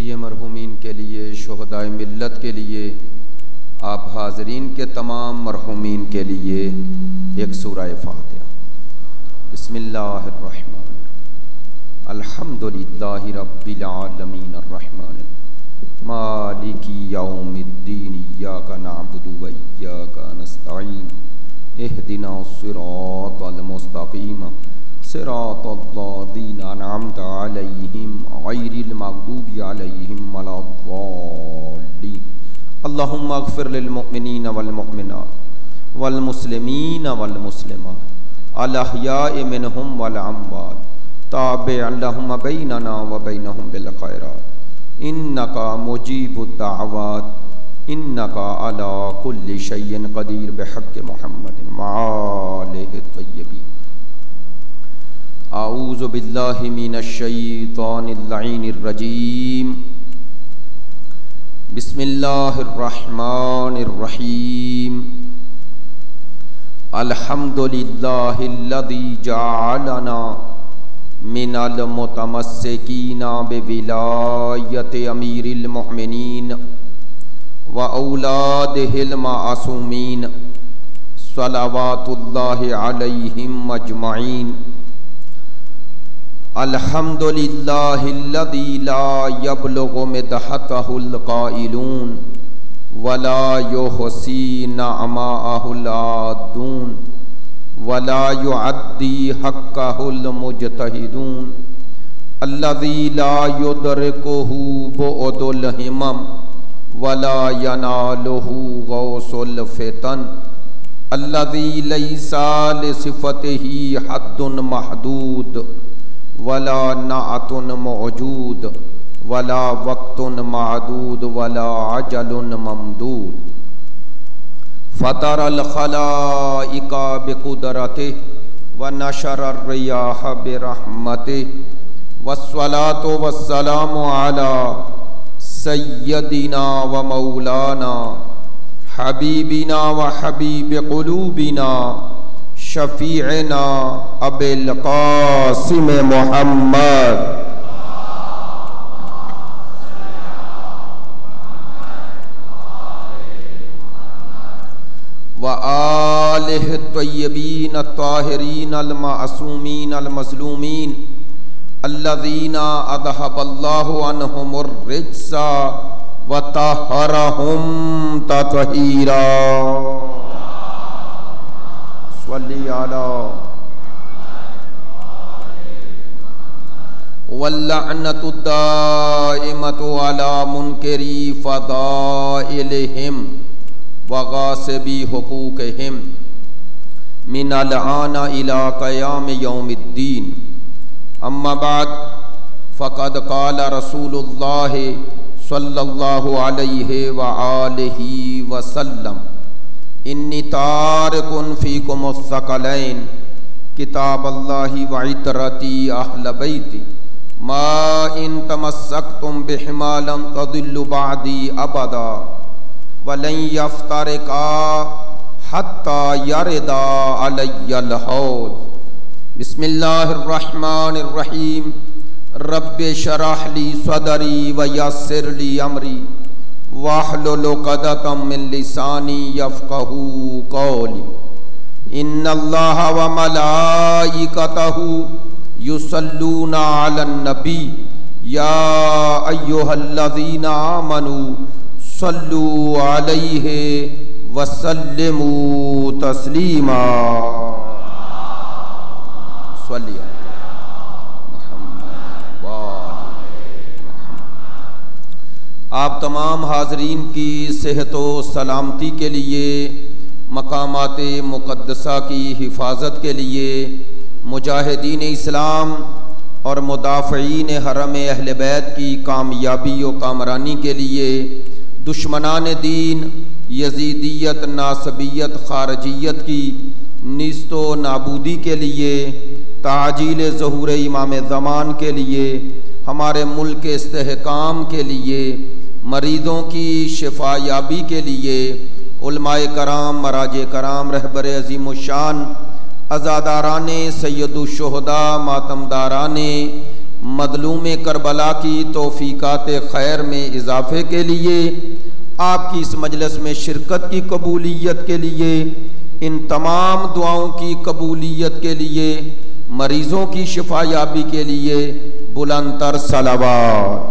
جمیع مرحومین کے لیے، شہدائے ملت کے لیے، آپ حاضرین کے تمام مرحومین کے لیے ایک سورہ فاتحہ۔ بسم اللہ الرحمن الرحیم، الحمدللہ رب العالمین الرحمن مالک یوم الدین، ایاک نعبد و ایاک نستعین، اہدنا الصراط المستقیم، صراط الذین انعمت علیہم غیر المغضوب علیہم ولا الضالین۔ اللہم اغفر للمؤمنین والمؤمنات والمسلمین والمسلمات الاحیاء منہم والاموات، تابع لہم بیننا وبینہم بالخیرات، انکا مجیب الدعوات، انکا علی کل شیء قدیر، بحق محمد وآلہ الطیبین۔ اعوذ باللہ من الشیطان اللعین الرجیم، بسم اللہ الرحمن الرحیم، الحمدللہ الذی جعلنا من المتمسکین بولایت امیر المؤمنین و اولادہ المعصومین صلوات اللہ علیہم اجمعین۔ الحمدللہ الذی لا یبلغ مدحتہ القائلون ولا یحصی نعماءہ العادون ولا یعدی حقہ المجتہدون، الذی لا یدرکہ بعد الہمم ولا ینالہ غوث الفتن، الذی لیس لصفتہ حد محدود ولا نعت موجود ولا وقت معدود ولا عجل ممدود، فطر الخلائق بقدرتہ ونشر الریاح برحمتہ، والصلاة والسلام علی سیدنا و مولانا حبیبنا و حبیب قلوبنا شفیعنا ابی القاسم محمد وآلہ الطیبین الطاہرین المعصومین المظلومین، الذین اذھب اللہ عنہم الرجس وطہرہم تطہیرا۔ صلی علی واللعنۃ الدائمۃ علی منکری فضائلہم وغاصبی حقوقہم من الآن الی قیام یوم الدین۔ اما بعد، فقد قال رسول اللہ صلی اللہ علیہ وآلہ وسلم، انی تارک فیکم الثقلین، کتاب اللہ وعطرتی اہل بیتی، ما ان تمسکتم بہما لن تضلوا بعدی ابدا وَلَن يَفْتَرِقَا حَتَّى يَرِدَا عَلَيَّ الْحَوْض۔ بسم اللہ الرحمن الرحیم، رب شرح لی صدری ویسر لی امری واحلل عقدۃ من لسانی یفقہوا قولی۔ ان اللہ وملائکتہ یصلون علی النبی، یا ایہا الذین آمنوا صلو علیہ وسلموا تسلیما۔ صلی محمد آپ تمام حاضرین کی صحت و سلامتی کے لیے، مقامات مقدسہ کی حفاظت کے لیے، مجاہدین اسلام اور مدافعین حرم اہل بیت کی کامیابی و کامرانی کے لیے، دشمنان دین یزیدیت، ناصبیت، خارجیت کی نیست و نابودی کے لیے، تعجیل ظہور امام زمان کے لیے، ہمارے ملک کے استحکام کے لیے، مریضوں کی شفا یابی کے لیے، علماء کرام، مراجع کرام، رہبر عظیم الشان، عزاداران سید الشہداء، ماتمداران مظلوم کربلا کی توفیقات خیر میں اضافے کے لیے، آپ کی اس مجلس میں شرکت کی قبولیت کے لیے، ان تمام دعاؤں کی قبولیت کے لیے، مریضوں کی شفا یابی کے لیے بلند تر صلوات۔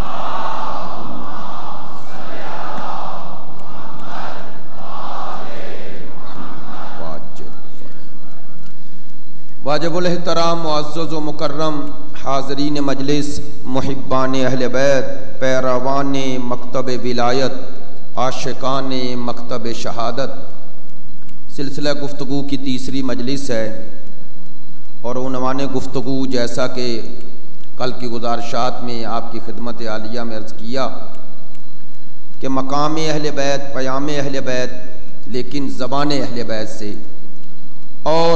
واجب الاحترام معزز و مکرم حاضرین مجلس، محبان اہل بیت، پیروان مکتب ولایت، عاشقان مکتب شہادت، سلسلہ گفتگو کی تیسری مجلس ہے، اور عنوان گفتگو جیسا کہ کل کی گزارشات میں آپ کی خدمت عالیہ میں عرض کیا کہ مقام اہل بیت، پیام اہل بیت، لیکن زبان اہل بیت سے، اور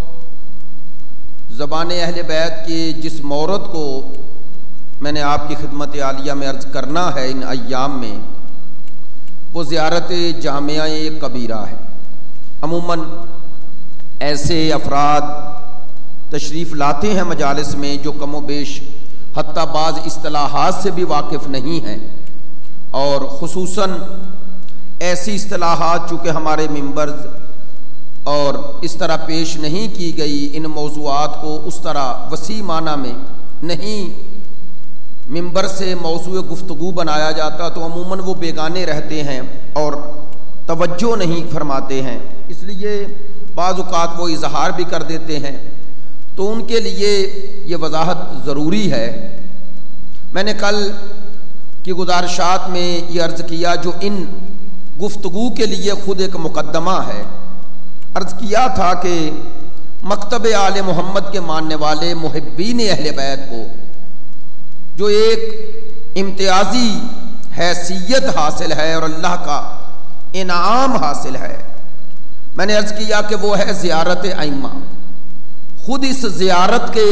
زبان اہل بیت کے جس مورد کو میں نے آپ کی خدمت عالیہ میں عرض کرنا ہے ان ایام میں، وہ زیارت جامعہ کبیرہ ہے۔ عموماً ایسے افراد تشریف لاتے ہیں مجالس میں جو کم و بیش حتیٰ بعض اصطلاحات سے بھی واقف نہیں ہیں، اور خصوصاً ایسی اصطلاحات چونکہ ہمارے ممبرز اور اس طرح پیش نہیں کی گئی، ان موضوعات کو اس طرح وسیع معنی میں نہیں ممبر سے موضوع گفتگو بنایا جاتا، تو عموماً وہ بیگانے رہتے ہیں اور توجہ نہیں فرماتے ہیں، اس لیے بعض اوقات وہ اظہار بھی کر دیتے ہیں، تو ان کے لیے یہ وضاحت ضروری ہے۔ میں نے کل کی گزارشات میں یہ عرض کیا، جو ان گفتگو کے لیے خود ایک مقدمہ ہے، عرض کیا تھا کہ مکتب آل محمد کے ماننے والے محبین اہل بیت کو جو ایک امتیازی حیثیت حاصل ہے اور اللہ کا انعام حاصل ہے، میں نے عرض کیا کہ وہ ہے زیارت ائمہ۔ خود اس زیارت کے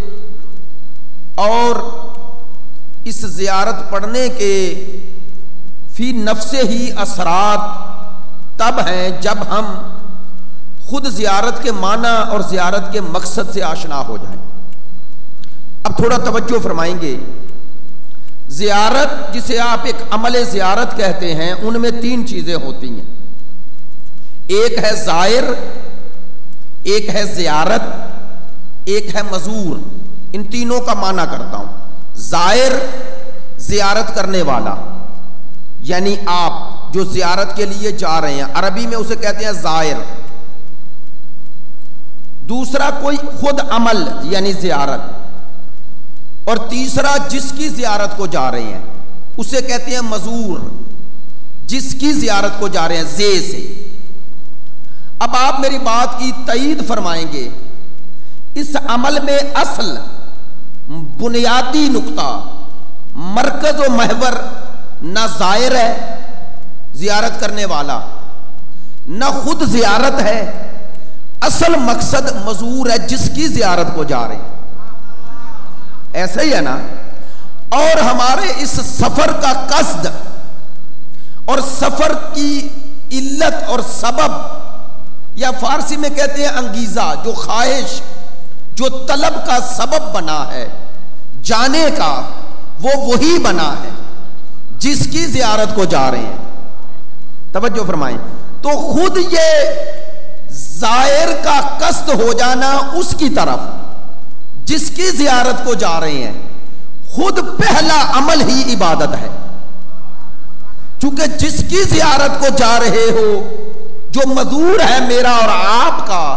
اور اس زیارت پڑھنے کے فی نفس ہی اثرات تب ہیں جب ہم خود زیارت کے معنی اور زیارت کے مقصد سے آشنا ہو جائیں۔ اب تھوڑا توجہ فرمائیں گے۔ زیارت جسے آپ ایک عمل زیارت کہتے ہیں، ان میں تین چیزیں ہوتی ہیں، ایک ہے زائر، ایک ہے زیارت، ایک ہے مزور۔ ان تینوں کا معنی کرتا ہوں۔ زائر زیارت کرنے والا، یعنی آپ جو زیارت کے لیے جا رہے ہیں، عربی میں اسے کہتے ہیں زائر۔ دوسرا کوئی خود عمل یعنی زیارت، اور تیسرا جس کی زیارت کو جا رہے ہیں اسے کہتے ہیں مزور، جس کی زیارت کو جا رہے ہیں، زے سے۔ اب آپ میری بات کی تائید فرمائیں گے، اس عمل میں اصل بنیادی نقطہ، مرکز و محور نہ زائر ہے زیارت کرنے والا، نہ خود زیارت ہے، اصل مقصد مزور ہے جس کی زیارت کو جا رہے ہیں۔ ایسا ہی ہے نا؟ اور ہمارے اس سفر کا قصد اور سفر کی علت اور سبب، یا فارسی میں کہتے ہیں انگیزہ، جو خواہش، جو طلب کا سبب بنا ہے جانے کا، وہ وہی بنا ہے جس کی زیارت کو جا رہے ہیں۔ توجہ فرمائیں۔ تو خود یہ زائر کا قصد ہو جانا اس کی طرف جس کی زیارت کو جا رہے ہیں، خود پہلا عمل ہی عبادت ہے۔ چونکہ جس کی زیارت کو جا رہے ہو، جو مزور ہے میرا اور آپ کا،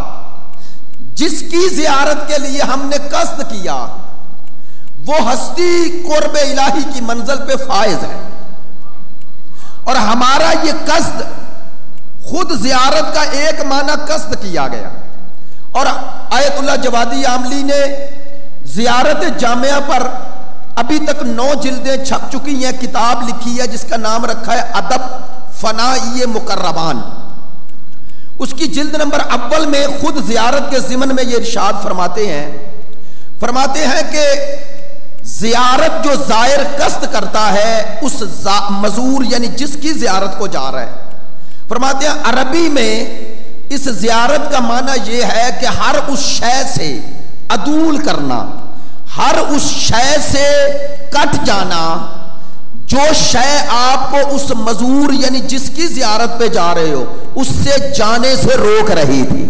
جس کی زیارت کے لیے ہم نے قصد کیا، وہ ہستی قرب الہی کی منزل پہ فائز ہے، اور ہمارا یہ قصد خود زیارت کا ایک معنی قصد کیا گیا۔ اور آیت اللہ جوادی عاملی نے زیارت جامعہ پر ابھی تک 9 جلدیں چھپ چکی ہیں، کتاب لکھی ہے جس کا نام رکھا ہے ادب فنائی مقربان۔ اس کی جلد نمبر اول میں خود زیارت کے ضمن میں یہ ارشاد فرماتے ہیں کہ زیارت جو زائر قصد کرتا ہے اس مزور یعنی جس کی زیارت کو جا رہا ہے، فرماتے ہیں عربی میں اس زیارت کا معنی یہ ہے کہ ہر اس شے سے عدول کرنا، ہر اس شے سے کٹ جانا جو شے آپ کو اس مزور یعنی جس کی زیارت پہ جا رہے ہو اس سے جانے سے روک رہی تھی.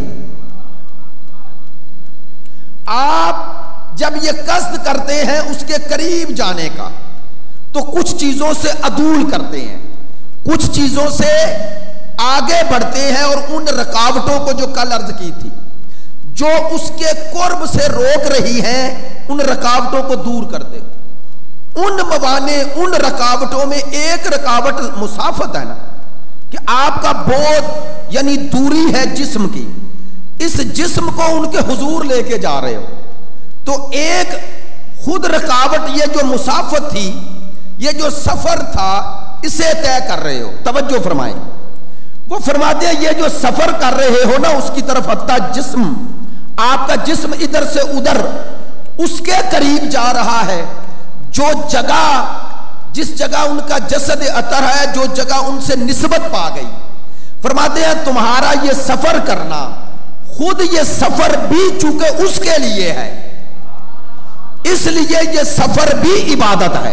آپ جب یہ قصد کرتے ہیں اس کے قریب جانے کا تو کچھ چیزوں سے عدول کرتے ہیں, کچھ چیزوں سے آگے بڑھتے ہیں, اور ان رکاوٹوں کو جو کل عرض کی تھی جو اس کے قرب سے روک رہی ہیں ان رکاوٹوں کو دور کرتے. ان موانع, ان رکاوٹوں میں ایک رکاوٹ مسافت ہے نا, کہ آپ کا بود یعنی دوری ہے جسم کی, اس جسم کو ان کے حضور لے کے جا رہے ہو, تو ایک خود رکاوٹ یہ جو مسافت تھی, یہ جو سفر تھا, اسے طے کر رہے ہو. توجہ فرمائیں, وہ فرماتے ہیں یہ جو سفر کر رہے ہو نا اس کی طرف حتیٰ جسم, آپ کا جسم ادھر سے ادھر اس کے قریب جا رہا ہے, جو جگہ جس جگہ ان کا جسد اطہر ہے, جو جگہ ان سے نسبت پا گئی. فرماتے ہیں تمہارا یہ سفر کرنا, خود یہ سفر بھی چونکہ اس کے لیے ہے, اس لیے یہ سفر بھی عبادت ہے.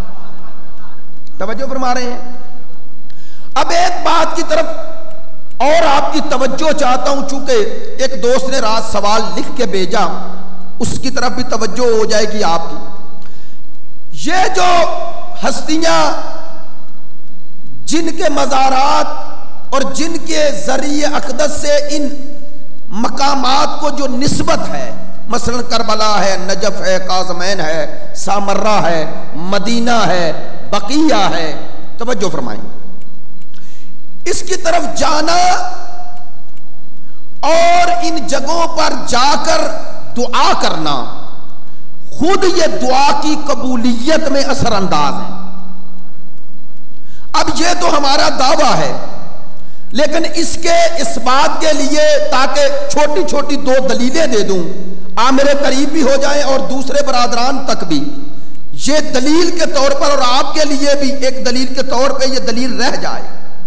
توجہ فرما رہے ہیں. اب ایک بات کی طرف اور آپ کی توجہ چاہتا ہوں, چونکہ ایک دوست نے رات سوال لکھ کے بھیجا, اس کی طرف بھی توجہ ہو جائے گی آپ کی. یہ جو ہستیاں جن کے مزارات اور جن کے ذریعے اقدس سے ان مقامات کو جو نسبت ہے, مثلا کربلا ہے, نجف ہے, کاظمین ہے, سامرہ ہے, مدینہ ہے, بقیہ ہے, توجہ فرمائیں, اس کی طرف جانا اور ان جگہوں پر جا کر دعا کرنا خود یہ دعا کی قبولیت میں اثر انداز ہے. اب یہ تو ہمارا دعویٰ ہے, لیکن اس کے اس بات کے لیے تاکہ چھوٹی چھوٹی دو دلیلیں دے دوں, آپ میرے قریب بھی ہو جائیں اور دوسرے برادران تک بھی یہ دلیل کے طور پر, اور آپ کے لیے بھی ایک دلیل کے طور پہ یہ دلیل رہ جائے.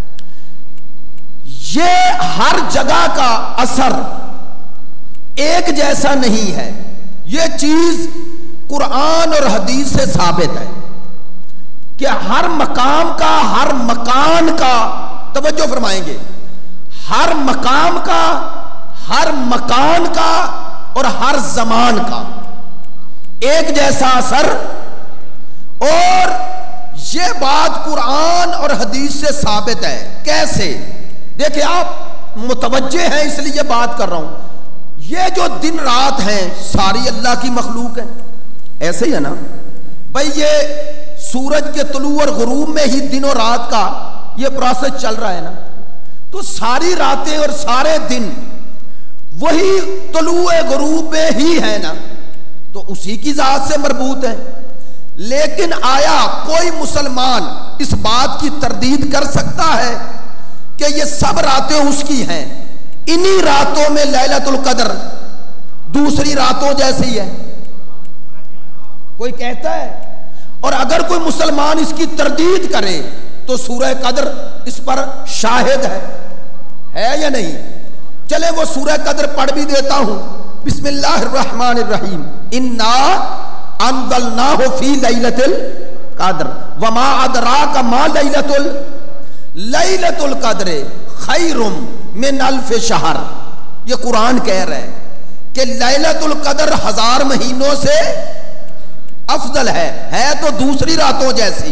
یہ ہر جگہ کا اثر ایک جیسا نہیں ہے. یہ چیز قرآن اور حدیث سے ثابت ہے کہ ہر مقام کا, ہر مکان کا, توجہ فرمائیں گے, ہر مقام کا, ہر مکان کا اور ہر زمان کا ایک جیسا اثر. اور یہ بات قرآن اور حدیث سے ثابت ہے. کیسے؟ دیکھیں آپ متوجہ ہیں اس لیے بات کر رہا ہوں. یہ جو دن رات ہیں ساری اللہ کی مخلوق ہے, ایسے ہی ہے نا بھائی. یہ سورج کے طلوع اور غروب میں ہی دن اور رات کا یہ پروسیس چل رہا ہے نا, تو ساری راتیں اور سارے دن وہی طلوع غروب میں ہی ہے نا, تو اسی کی ذات سے مربوط ہے. لیکن آیا کوئی مسلمان اس بات کی تردید کر سکتا ہے کہ یہ سب راتیں اس کی ہیں؟ انہی راتوں میں لیلۃ القدر دوسری راتوں جیسی ہے, کوئی کہتا ہے؟ اور اگر کوئی مسلمان اس کی تردید کرے تو سورہ قدر اس پر شاہد ہے یا نہیں؟ چلے وہ سورہ قدر پڑھ بھی دیتا ہوں. بسم اللہ الرحمن الرحیم, انا انزلناہ فی لیلۃ القدر وما ادراک ما لیلۃ القدر خیر من الف شہر. یہ قرآن کہہ رہا ہے کہ لیلۃ القدر 1000 مہینوں سے افضل ہے تو دوسری راتوں جیسی.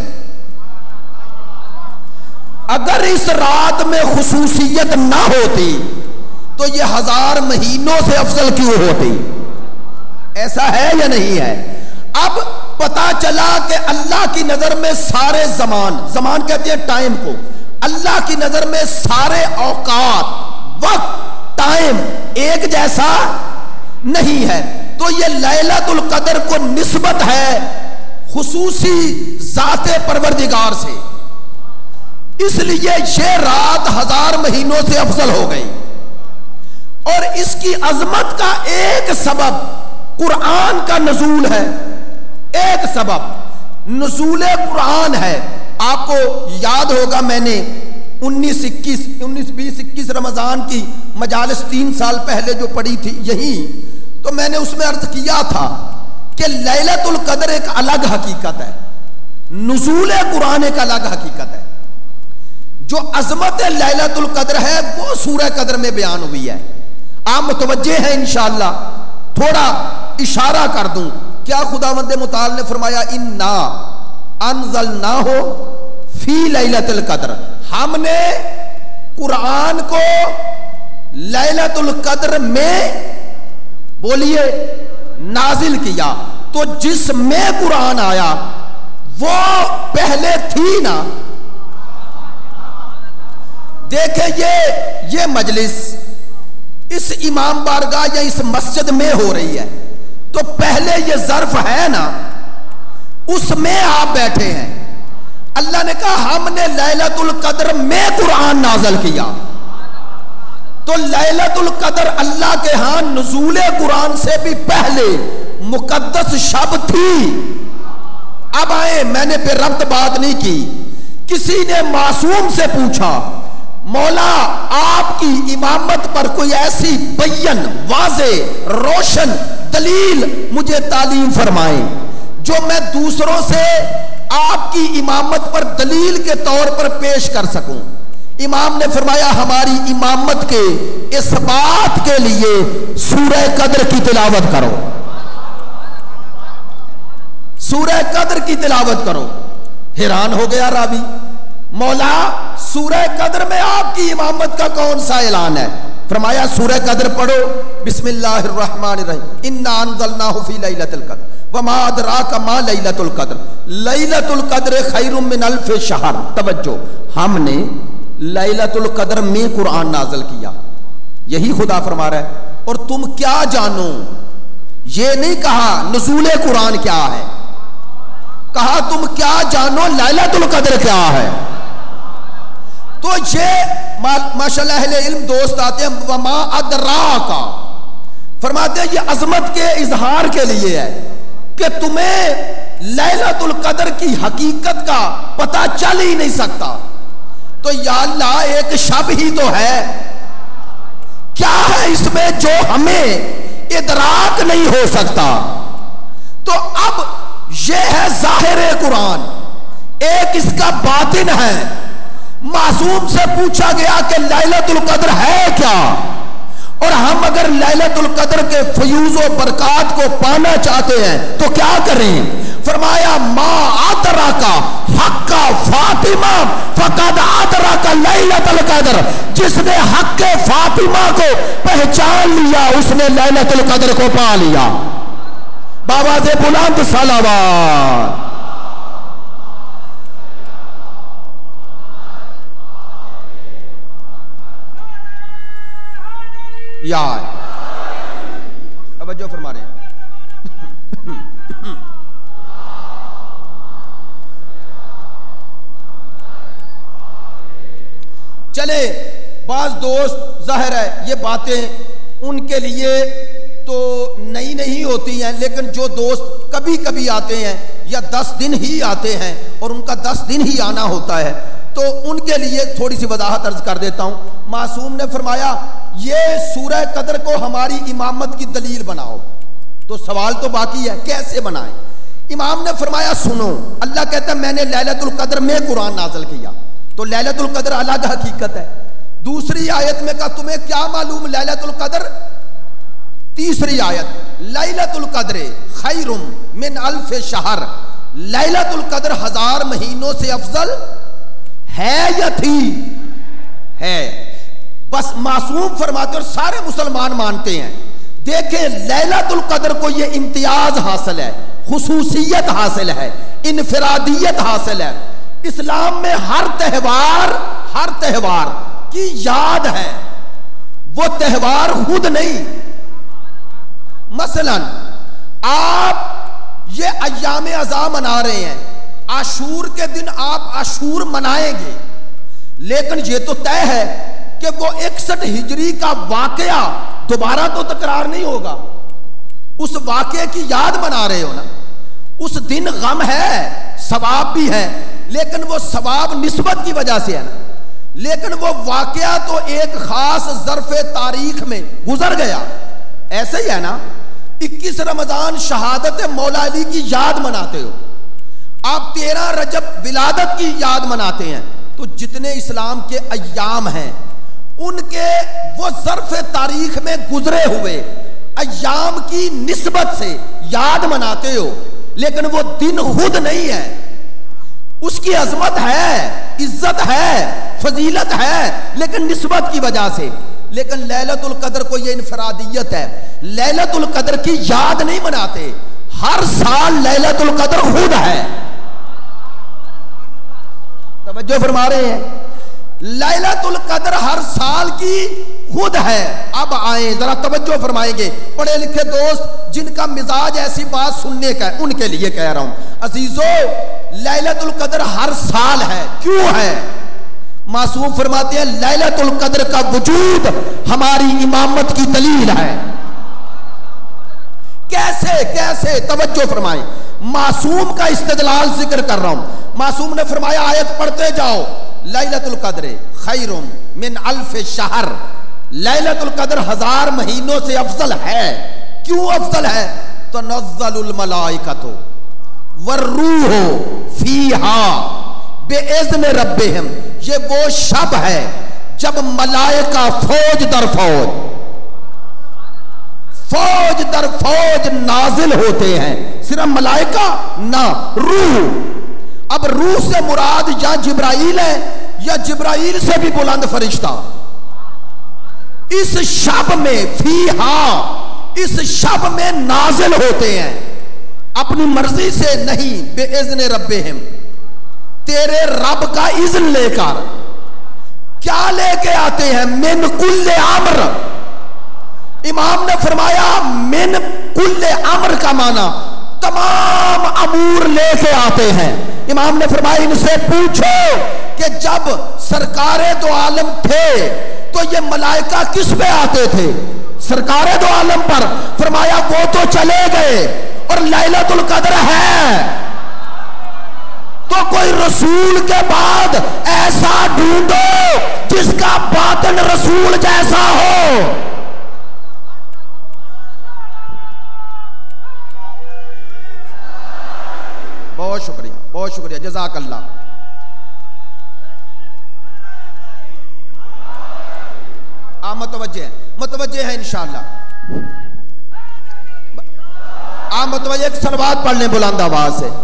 اگر اس رات میں خصوصیت نہ ہوتی تو یہ 1000 مہینوں سے افضل کیوں ہوتی؟ ایسا ہے یا نہیں ہے؟ اب پتا چلا کہ اللہ کی نظر میں سارے زمان کہتے ہیں ٹائم کو, اللہ کی نظر میں سارے اوقات, وقت, ٹائم ایک جیسا نہیں ہے. تو یہ لیلۃ القدر کو نسبت ہے خصوصی ذات پروردگار سے, اس لیے یہ رات 1000 مہینوں سے افضل ہو گئی. اور اس کی عظمت کا ایک سبب قرآن کا نزول ہے, ایک سبب نزول قرآن ہے. آپ کو یاد ہوگا میں نے 19-20-21 رمضان کی مجالس 3 سال پہلے جو پڑھی تھی یہی, تو میں نے اس میں عرض کیا تھا کہ لیلۃ القدر ایک الگ حقیقت ہے، نزول قرآن ایک الگ حقیقت ہے. جو عظمت لیلۃ القدر ہے وہ سورہ قدر میں بیان ہوئی ہے. آپ متوجہ ہیں انشاءاللہ؟ تھوڑا اشارہ کر دوں. کیا خداوند متعال نے فرمایا انا انزلناہ فی لیلۃ القدر، ہم نے قرآن کو لیلۃ القدر میں بولیے نازل کیا. تو جس میں قرآن آیا وہ پہلے تھی نا. دیکھیں یہ مجلس اس امام بارگاہ یا اس مسجد میں ہو رہی ہے، تو پہلے یہ ظرف ہے نا، اس میں آپ بیٹھے ہیں. اللہ نے کہا ہم نے لیلۃ القدر میں قرآن نازل کیا. تو لیلۃ القدر اللہ کے ہاں نزول قرآن سے بھی پہلے مقدس شب تھی. اب آئے، میں نے پہ ربط بات نہیں کی. کسی نے معصوم سے پوچھا مولا آپ کی امامت پر کوئی ایسی بین واضح روشن دلیل مجھے تعلیم فرمائیں جو میں دوسروں سے آپ کی امامت پر دلیل کے طور پر پیش کر سکوں. امام نے فرمایا ہماری امامت کے اس بات کے لیے سورہ قدر کی تلاوت کرو، سورہ قدر کی تلاوت کرو. حیران ہو گیا راوی، مولا سورہ قدر میں آپ کی امامت کا کون سا اعلان ہے؟ فرمایا سورہ قدر پڑھو، بسم اللہ الرحمن الرحیم، انا انزلناہ فی لیلۃ القدر وما ادراک ما لیلۃ القدر لیلۃ القدر خیر من الف شہر. توجہ، ہم نے لیلۃ القدر میں قرآن نازل کیا، یہی خدا فرما رہا ہے. اور تم کیا جانو، یہ نہیں کہا نزول قرآن کیا ہے، کہا تم کیا جانو لیلۃ القدر کیا ہے. تو یہ ماشاءاللہ اہل علم دوست آتے ہیں، وما ادراک فرماتے ہیں یہ عظمت کے اظہار کے لیے ہے کہ تمہیں لیلۃ القدر کی حقیقت کا پتہ چل ہی نہیں سکتا. تو یا اللہ ایک شب ہی تو ہے، کیا ہے اس میں جو ہمیں ادراک نہیں ہو سکتا؟ تو اب یہ ہے ظاہر قرآن، ایک اس کا باطن ہے. معصوم سے پوچھا گیا کہ لیلۃ القدر ہے کیا، اور ہم اگر لیلۃ القدر کے فیوز و برکات کو پانا چاہتے ہیں تو کیا کریں؟ فرمایا ما ادراک حق فاطمہ فقد ادرک لیلۃ القدر، جس نے حق فاطمہ کو پہچان لیا اس نے لیلۃ القدر کو پا لیا. بابا سے بلند صلوات. یار توجہ فرما رہے ہیں. چلے بعض دوست ظاہر ہے یہ باتیں ان کے لیے تو نئی نہیں ہوتی ہیں، لیکن جو دوست کبھی کبھی آتے ہیں یا 10 دن ہی آتے ہیں اور ان کا 10 دن ہی آنا ہوتا ہے تو ان کے لیے تھوڑی سی وضاحت عرض کر دیتا ہوں. معصوم نے فرمایا یہ سورہ قدر کو ہماری امامت کی دلیل بناؤ. تو سوال تو باقی ہے کیسے بنائیں؟ امام نے فرمایا سنو، اللہ کہتا ہے میں نے لیلۃ القدر میں قرآن نازل کیا. تو لیلۃ القدر الگ حقیقت ہے. دوسری آیت میں کہا تمہیں کیا معلوم لیلۃ القدر؟ تیسری آیت لیلۃ القدر خیر من الف شہر، لیلۃ القدر 1000 مہینوں سے افضل ہے یا تھی؟ ہے. بس معصوم فرماتے اور سارے مسلمان مانتے ہیں. دیکھیں لیلۃ القدر کو یہ امتیاز حاصل ہے، خصوصیت حاصل ہے، انفرادیت حاصل ہے. اسلام میں ہر تہوار کی یاد ہے، وہ تہوار خود نہیں. مثلا آپ یہ ایام عزا منا رہے ہیں، عاشور کے دن آپ عاشور منائیں گے، لیکن یہ تو طے ہے کہ وہ 61 ہجری کا واقعہ دوبارہ تو تکرار نہیں ہوگا. اس واقعے کی یاد منا رہے ہو نا. اس دن غم ہے، ثواب بھی ہے، لیکن وہ ثواب نسبت کی وجہ سے ہے نا. لیکن وہ واقعہ تو ایک خاص ظرف تاریخ میں گزر گیا، ایسے ہی ہے نا. 21 رمضان شہادت مولا علی کی یاد مناتے ہو، آپ 13 رجب ولادت کی یاد مناتے ہیں، تو جتنے اسلام کے ایام ہیں ان کے وہ ظرف تاریخ میں گزرے ہوئے ایام کی نسبت سے یاد مناتے ہو، لیکن وہ دن خود نہیں ہے، اس کی عظمت ہے، عزت ہے، فضیلت ہے، لیکن نسبت کی وجہ سے۔ لیکن لیلۃ القدر کو یہ انفرادیت ہے، لیلۃ القدر کی یاد نہیں مناتے، ہر سال لیلۃ القدر خود ہے۔ توجہ فرما رہے ہیں؟ لیلۃ القدر ہر سال کی خود ہے۔ اب آئیں ذرا توجہ فرمائیں گے پڑھے لکھے دوست جن کا مزاج ایسی بات سننے کا ہے، ان کے لیے کہہ رہا ہوں عزیزو، لیلۃ القدر ہر سال ہے۔ کیوں ہے؟ معصوم فرماتے ہیں لیلۃ القدر کا وجود ہماری امامت کی دلیل ہے۔ کیسے توجہ فرمائیں، معصوم کا استدلال ذکر کر رہا ہوں۔ معصوم نے فرمایا آیت پڑھتے جاؤ، لیلۃ القدر خیر من الف شہر، لیلۃ القدر 1000 مہینوں سے افضل ہے۔ کیوں افضل ہے؟ تنزل الملائکۃ والروح فیہا بِإِذْنِ رَبِّهِمْ، یہ وہ شب ہے جب ملائکہ فوج در فوج نازل ہوتے ہیں۔ صرف ملائکہ نہ، روح۔ اب روح سے مراد یا جبرائیل ہے یا جبرائیل سے بھی بلند فرشتہ۔ اس شب میں فیہا، اس شب میں نازل ہوتے ہیں، اپنی مرضی سے نہیں، بِإِذْنِ رَبِّهِمْ، تیرے رب کا اذن لے کر۔ کیا لے کے آتے ہیں؟ من کل امر۔ امام نے فرمایا من کل امر کا معنی تمام امور لے کے آتے ہیں۔ امام نے فرمایا ان سے پوچھو کہ جب سرکار دو عالم تھے تو یہ ملائکہ کس پہ آتے تھے؟ سرکار دو عالم پر۔ فرمایا وہ تو چلے گئے اور لیلۃ القدر ہے، تو کوئی رسول کے بعد ایسا ڈھونڈو جس کا باطن رسول جیسا ہو۔ بہت شکریہ، بہت شکریہ، جزاک اللہ۔ آپ متوجہ ہیں انشاءاللہ؟ آپ متوجہ، ایک صلوات پڑھ لیں بلند آواز سے۔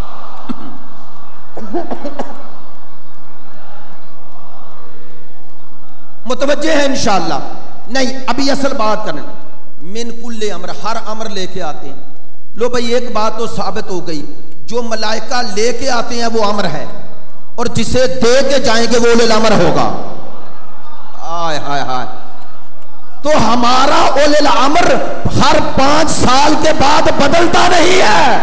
متوجہ ہے انشاءاللہ؟ نہیں، ابھی اصل بات کریں۔ من کل امر، ہر امر لے کے آتے ہیں۔ لو بھئی ایک بات تو ثابت ہو گئی، جو ملائکہ لے کے آتے ہیں وہ امر ہے، اور جسے دے کے جائیں گے وہ اولل الامر ہوگا۔ آئے ہائے ہائے، تو ہمارا اولل الامر ہر 5 سال کے بعد بدلتا نہیں ہے۔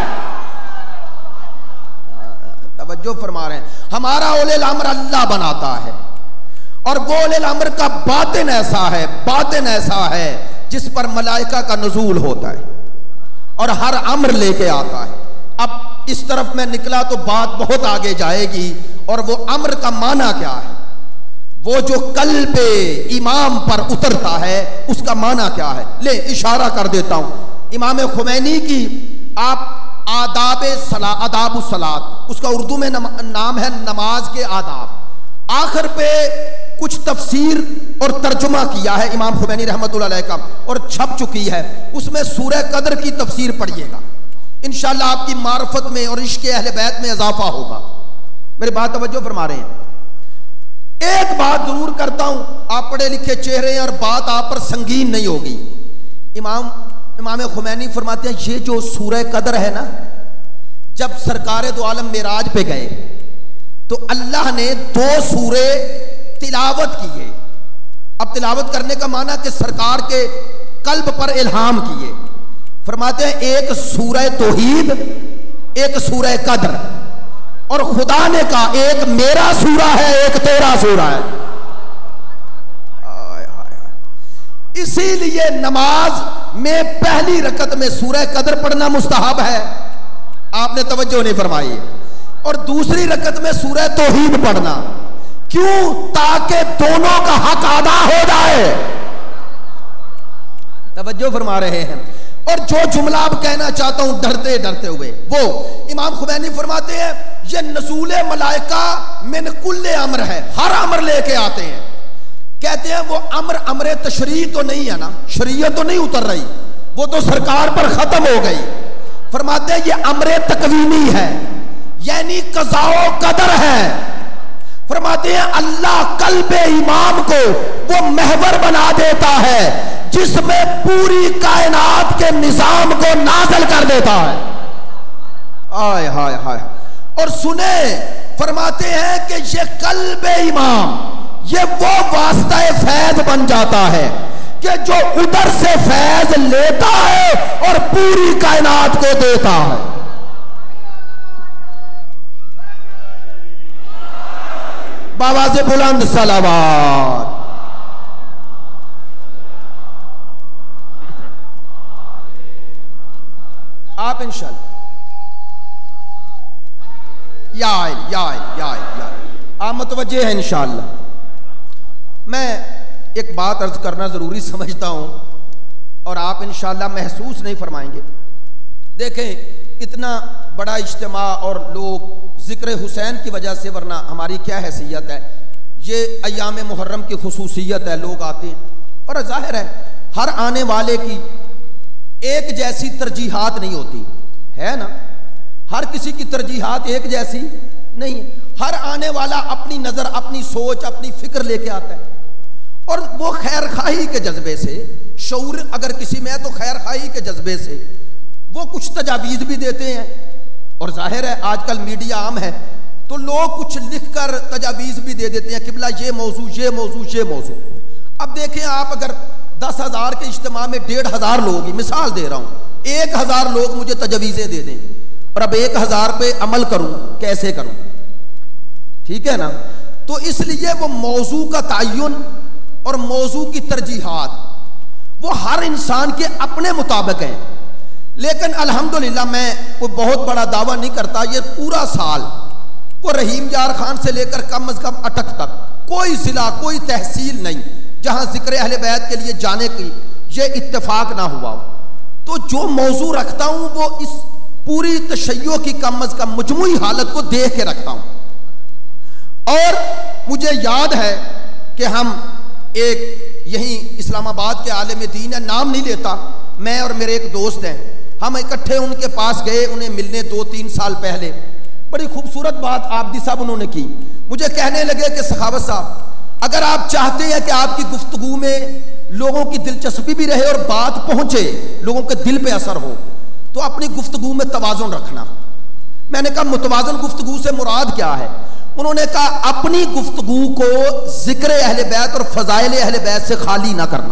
توجہ فرما رہے ہیں، ہمارا اولل الامر اللہ بناتا ہے، اور وہ اولل الامر کا باطن ایسا ہے جس پر ملائکہ کا نزول ہوتا ہے اور ہر امر لے کے آتا ہے۔ اب اس طرف میں نکلا تو بات بہت آگے جائے گی، اور وہ امر کا معنی کیا ہے، وہ جو قلب امام پر اترتا ہے اس کا معنی کیا ہے۔ لے اشارہ کر دیتا ہوں، امام خمینی کی آپ آداب الصلاۃ، اس کا اردو میں نام ہے نماز کے آداب، آخر پہ کچھ تفسیر اور ترجمہ کیا ہے امام خمینی رحمۃ اللہ علیہ کا، اور چھپ چکی ہے، اس میں سورہ قدر کی تفسیر پڑھیے گا، انشاءاللہ آپ کی معرفت میں اور عشق اہل بیت میں اضافہ ہوگا۔ میرے بات توجہ فرما رہے ہیں؟ ایک بات ضرور کرتا ہوں، آپ پڑھے لکھے چہرے ہیں اور بات آپ پر سنگین نہیں ہوگی۔ امام خمینی فرماتے ہیں یہ جو سورہ قدر ہے نا، جب سرکار دو عالم معراج پہ گئے تو اللہ نے 2 سورے تلاوت کیے۔ اب تلاوت کرنے کا معنی کہ سرکار کے قلب پر الہام کیے۔ فرماتے ہیں ایک سورہ توحید، ایک سورہ قدر، اور خدا نے کہا ایک میرا سورہ ہے ایک تیرا سورہ ہے۔ اسی لیے نماز میں پہلی رکعت میں سورہ قدر پڑھنا مستحب ہے، آپ نے توجہ نہیں فرمائی، اور دوسری رکعت میں سورہ توحید پڑھنا۔ کیوں؟ تاکہ دونوں کا حق ادا ہو جائے۔ توجہ فرما رہے ہیں؟ اور جو جملہ اب کہنا چاہتا ہوں ڈرتے ڈرتے ہوئے، وہ امام خمینی فرماتے ہیں یہ نزول ملائکہ من کل امر ہے، ہر امر لے کے آتے ہیں. کہتے ہیں وہ امر تشریع تو نہیں ہے نا، شریعت تو نہیں اتر رہی، وہ تو سرکار پر ختم ہو گئی. فرماتے ہیں یہ امر تکوینی ہے، یعنی قضاء و قدر ہے. فرماتے ہیں اللہ قلب امام کو وہ محور بنا دیتا ہے جس میں پوری کائنات کے نظام کو نازل کر دیتا ہے. آئے ہائے ہائے. اور سنیں، فرماتے ہیں کہ یہ قلب امام یہ وہ واسطہ فیض بن جاتا ہے کہ جو ادھر سے فیض لیتا ہے اور پوری کائنات کو دیتا ہے. بابا سے بلند صلوات. آپ انشاءاللہ یا آپ متوجہ ہیں انشاءاللہ. میں ایک بات عرض کرنا ضروری سمجھتا ہوں اور آپ انشاءاللہ محسوس نہیں فرمائیں گے. دیکھیں اتنا بڑا اجتماع اور لوگ ذکر حسین کی وجہ سے، ورنہ ہماری کیا حیثیت ہے، یہ ایام محرم کی خصوصیت ہے، لوگ آتے ہیں. اور ظاہر ہے ہر آنے والے کی ایک جیسی ترجیحات نہیں ہوتی ہے نا، ہر کسی کی ترجیحات ایک جیسی نہیں. ہر آنے والا اپنی نظر، اپنی سوچ، اپنی فکر لے کے آتا ہے اور وہ خیر خواہی کے جذبے سے، شعور اگر کسی میں ہے تو خیر خواہی کے جذبے سے وہ کچھ تجاویز بھی دیتے ہیں. اور ظاہر ہے آج کل میڈیا عام ہے تو لوگ کچھ لکھ کر تجاویز بھی دے دیتے ہیں، قبلہ یہ موضوع یہ موضوع یہ موضوع. اب دیکھیں آپ اگر 10,000 کے اجتماع میں 1,500 لوگ ہی، مثال دے رہا ہوں، 1,000 لوگ مجھے تجاویزیں دے دیں اور اب 1,000 پہ عمل کروں، کیسے کروں؟ ٹھیک ہے نا. تو اس لیے وہ موضوع کا تعین اور موضوع کی ترجیحات وہ ہر انسان کے اپنے مطابق ہیں. لیکن الحمدللہ میں کوئی بہت بڑا دعویٰ نہیں کرتا، یہ پورا سال وہ رحیم یار خان سے لے کر کم از کم اٹک تک کوئی ضلع، کوئی تحصیل نہیں جہاں ذکر اہل بیت کے لیے جانے کی یہ اتفاق نہ ہوا ہو. تو جو موضوع رکھتا ہوں وہ اس پوری تشیع کی کم از کم مجموعی حالت کو دیکھ کے رکھتا ہوں. اور مجھے یاد ہے کہ ہم ایک یہیں اسلام آباد کے عالم دین ہے، نام نہیں لیتا، میں اور میرے ایک دوست ہیں، ہم اکٹھے ان کے پاس گئے انہیں ملنے 2-3 سال پہلے. بڑی خوبصورت بات عابدی صاحب انہوں نے کی. مجھے کہنے لگے کہ سخاوت صاحب اگر آپ چاہتے ہیں کہ آپ کی گفتگو میں لوگوں کی دلچسپی بھی رہے اور بات پہنچے، لوگوں کے دل پہ اثر ہو، تو اپنی گفتگو میں توازن رکھنا. میں نے کہا متوازن گفتگو سے مراد کیا ہے؟ انہوں نے کہا اپنی گفتگو کو ذکر اہل بیت اور فضائل اہل بیت سے خالی نہ کرنا.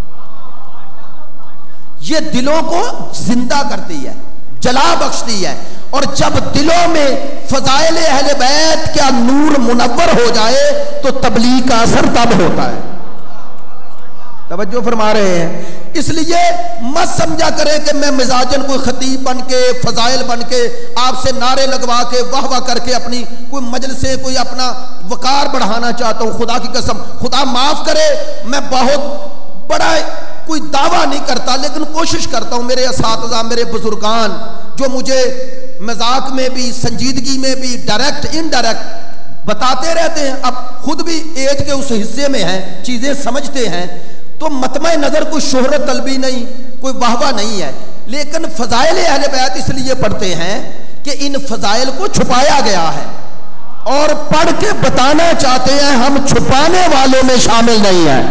یہ دلوں کو زندہ کرتی ہے، جلا بخشتی ہے، اور جب دلوں میں فضائل اہل بیت کا نور منور ہو جائے تو تبلیغ کا اثر تب ہوتا ہے. توجہ فرما رہے ہیں؟ اس لیے مت سمجھا کریں کہ میں مزاجن کوئی خطیب بن کے، فضائل بن کے آپ سے نعرے لگوا کے واہ واہ کر کے اپنی کوئی مجلسیں، کوئی اپنا وقار بڑھانا چاہتا ہوں. خدا کی قسم، خدا معاف کرے، میں بہت بڑا کوئی دعویٰ نہیں کرتا، لیکن کوشش کرتا ہوں. میرے اساتذہ، میرے بزرگان جو مجھے مذاق میں بھی، سنجیدگی میں بھی، ڈائریکٹ انڈائریکٹ بتاتے رہتے ہیں، اب خود بھی ایج کے اس حصے میں ہیں، چیزیں سمجھتے ہیں، تو مطمع نظر کوئی شہرت طلبی نہیں، کوئی واہ واہ نہیں ہے. لیکن فضائل اہل بیت اس لیے پڑھتے ہیں کہ ان فضائل کو چھپایا گیا ہے اور پڑھ کے بتانا چاہتے ہیں ہم چھپانے والوں میں شامل نہیں ہیں.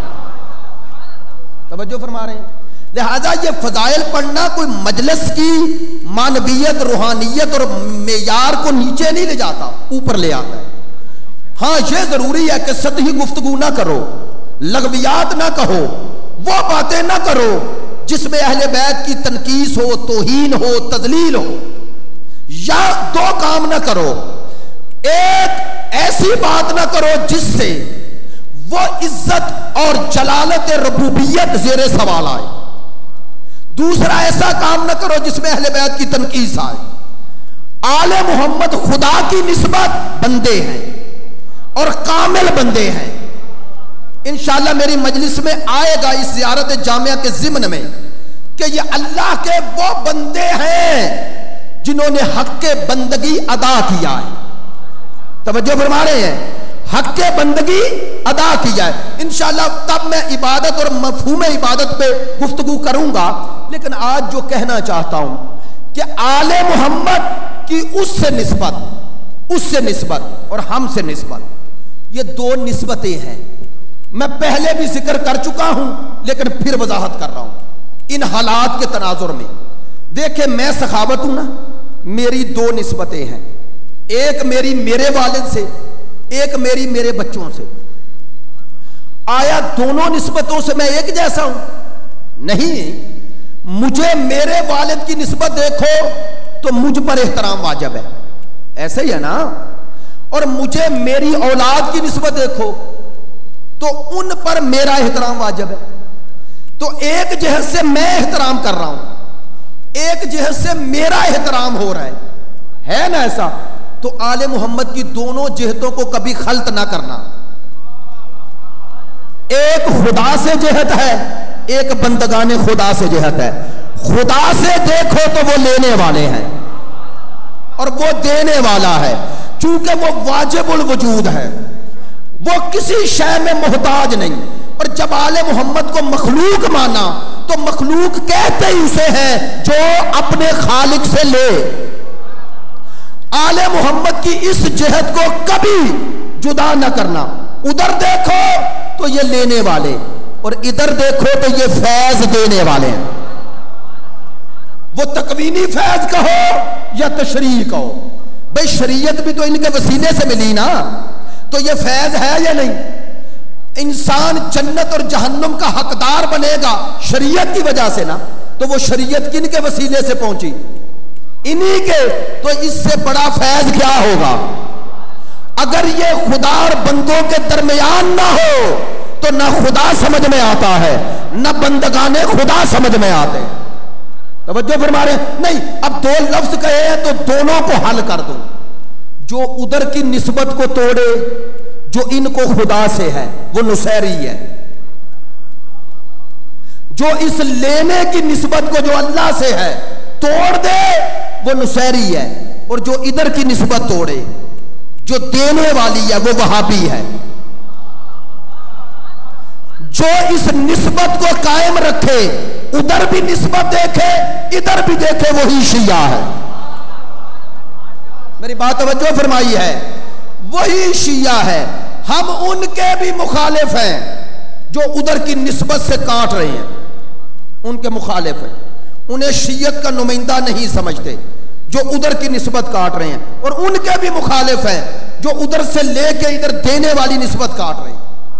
توجہ فرما رہے ہیں؟ لہذا یہ فضائل پڑھنا کوئی مجلس کی معنویت، روحانیت اور معیار کو نیچے نہیں لے جاتا، اوپر لے آتا ہے. ہاں یہ ضروری ہے کہ سطحی گفتگو نہ کرو، لغویات نہ کہو، وہ باتیں نہ کرو جس میں اہل بیت کی تنقیص ہو، توہین ہو، تذلیل ہو. یا دو کام نہ کرو، ایک ایسی بات نہ کرو جس سے وہ عزت اور جلالت ربوبیت زیر سوال آئے. دوسرا ایسا کام نہ کرو جس میں اہل بیت کی تنقیص آئے. آل محمد خدا کی نسبت بندے ہیں اور کامل بندے ہیں. انشاءاللہ میری مجلس میں آئے گا اس زیارت جامعہ کے ضمن میں کہ کہ یہ اللہ کے وہ بندے ہیں جنہوں نے حق کے بندگی ادا کیا ہے. توجہ فرما رہے ہیں, حق کے بندگی ادا کیا ہے. انشاءاللہ تب میں عبادت اور مفہوم عبادت پہ گفتگو کروں گا, لیکن آج جو کہنا چاہتا ہوں کہ آل محمد کی اس سے نسبت اور ہم سے نسبت, یہ دو نسبتیں ہیں. میں پہلے بھی ذکر کر چکا ہوں لیکن پھر وضاحت کر رہا ہوں ان حالات کے تناظر میں. دیکھیں میں سخاوت ہوں نا, میری دو نسبتیں ہیں, ایک میری میرے والد سے, ایک میری میرے بچوں سے. آیا دونوں نسبتوں سے میں ایک جیسا ہوں؟ نہیں. مجھے میرے والد کی نسبت دیکھو تو مجھ پر احترام واجب ہے, ایسے ہی ہے نا. اور مجھے میری اولاد کی نسبت دیکھو تو ان پر میرا احترام واجب ہے. تو ایک جہت سے میں احترام کر رہا ہوں, ایک جہت سے میرا احترام ہو رہا ہے نا ایسا. تو آل محمد کی دونوں جہتوں کو کبھی خلط نہ کرنا. ایک خدا سے جہت ہے, ایک بندگان خدا سے جہت ہے. خدا سے دیکھو تو وہ لینے والے ہیں اور وہ دینے والا ہے, چونکہ وہ واجب الوجود ہے, وہ کسی شے میں محتاج نہیں. اور جب آل محمد کو مخلوق مانا تو مخلوق کہتے ہی اسے ہے جو اپنے خالق سے لے. آل محمد کی اس جہت کو کبھی جدا نہ کرنا. ادھر دیکھو تو یہ لینے والے اور ادھر دیکھو تو یہ فیض دینے والے ہیں. وہ تکوینی فیض کہو یا تشریع کہو, بھئی شریعت بھی تو ان کے وسیلے سے ملی نا, تو یہ فیض ہے یا نہیں؟ انسان جنت اور جہنم کا حقدار بنے گا شریعت کی وجہ سے نا, تو وہ شریعت کن کے وسیلے سے پہنچی؟ انہی کے. تو اس سے بڑا فیض کیا ہوگا؟ اگر یہ خدا اور بندوں کے درمیان نہ ہو تو نہ خدا سمجھ میں آتا ہے نہ بندگان خدا سمجھ میں آتے. توجہ فرما رہے ہیں؟ نہیں. اب دو لفظ کہے ہیں تو دونوں کو حل کر دو. جو ادھر کی نسبت کو توڑے جو ان کو خدا سے ہے وہ نصیری ہے, جو اس لینے کی نسبت کو جو اللہ سے ہے توڑ دے وہ نصیری ہے, اور جو ادھر کی نسبت توڑے جو دینے والی ہے وہ وہابی ہے. جو اس نسبت کو قائم رکھے, ادھر بھی نسبت دیکھے ادھر بھی دیکھے, وہی شیعہ ہے. میری بات توجہ فرمائی ہے, وہی شیعہ ہے. ہم ان کے بھی مخالف ہیں جو ادھر کی نسبت سے کاٹ رہے ہیں, ان کے مخالف ہیں. انہیں شیعت کا نمائندہ نہیں سمجھتے جو ادھر کی نسبت کاٹ رہے ہیں, اور ان کے بھی مخالف ہیں جو ادھر سے لے کے ادھر دینے والی نسبت کاٹ رہے ہیں.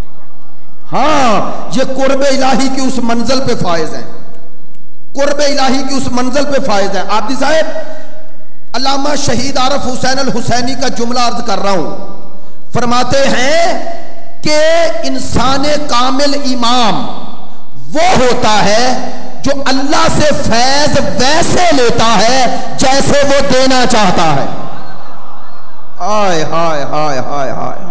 ہاں یہ قرب الہی کی اس منزل پہ فائز ہیں, قرب الہی کی اس منزل پہ فائز ہیں. عابدی صاحب علامہ شہید عارف حسین الحسینی کا جملہ عرض کر رہا ہوں, فرماتے ہیں کہ انسان کامل امام وہ ہوتا ہے جو اللہ سے فیض ویسے لیتا ہے جیسے وہ دینا چاہتا ہے. ہائے ہائے ہائے ہائے ہائے.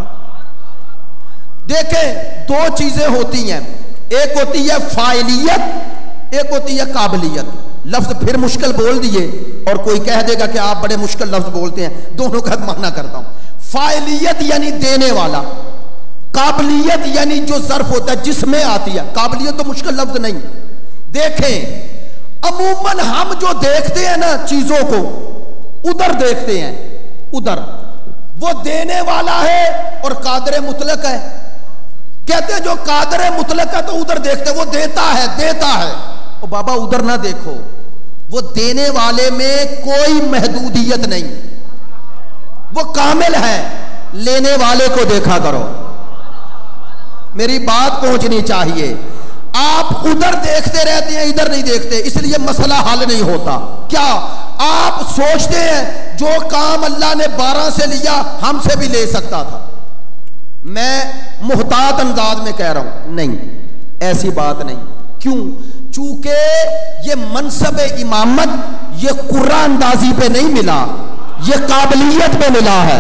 دیکھیں دو چیزیں ہوتی ہیں, ایک ہوتی ہے فاعلیت, ایک ہوتی ہے قابلیت. لفظ پھر مشکل بول دیے اور کوئی کہہ دے گا کہ آپ بڑے مشکل لفظ بولتے ہیں, دونوں کا معنی کرتا ہوں. فاعلیت یعنی دینے والا, قابلیت یعنی جو ظرف ہوتا ہے جس میں آتی ہے. قابلیت تو مشکل لفظ نہیں. دیکھیں عموماً ہم جو دیکھتے ہیں نا چیزوں کو, ادھر دیکھتے ہیں, ادھر وہ دینے والا ہے اور قادر مطلق ہے. کہتے ہیں جو قادر مطلق ہے تو ادھر دیکھتے ہیں, وہ دیتا ہے دیتا ہے. اور بابا ادھر نہ دیکھو, وہ دینے والے میں کوئی محدودیت نہیں, وہ کامل ہے. لینے والے کو دیکھا کرو. میری بات پہنچنی چاہیے. آپ ادھر دیکھتے رہتے ہیں ادھر نہیں دیکھتے, اس لیے مسئلہ حل نہیں ہوتا. کیا آپ سوچتے ہیں جو کام اللہ نے 12 سے لیا ہم سے بھی لے سکتا تھا؟ میں محتاط انداز میں کہہ رہا ہوں, نہیں, ایسی بات نہیں. کیوں؟ چونکہ یہ منصب امامت یہ قرآن اندازی پہ نہیں ملا, یہ قابلیت پہ ملا ہے.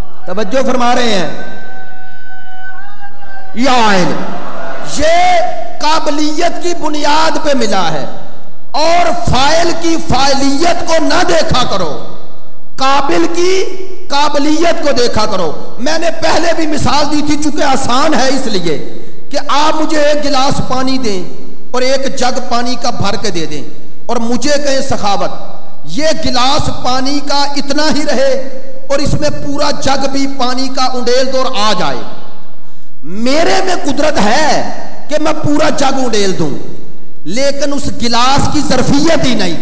توجہ فرما رہے ہیں؟ یہ قابلیت کی بنیاد پہ ملا ہے، اور فاعل کی فاعلیت کو نہ دیکھا کرو، قابل کی قابلیت کو دیکھا کرو۔ میں نے پہلے بھی مثال دی تھی، چونکہ آسان ہے اس لیے کہ آپ مجھے ایک گلاس پانی دیں اور ایک جگ پانی کا بھر کے دے دیں، اور مجھے کہیں سخاوت یہ گلاس پانی کا اتنا ہی رہے اور اس میں پورا جگ بھی پانی کا انڈیل دو اور آ جائے۔ میرے میں قدرت ہے کہ میں پورا جگ انڈیل دوں، لیکن اس گلاس کی ظرفیت ہی نہیں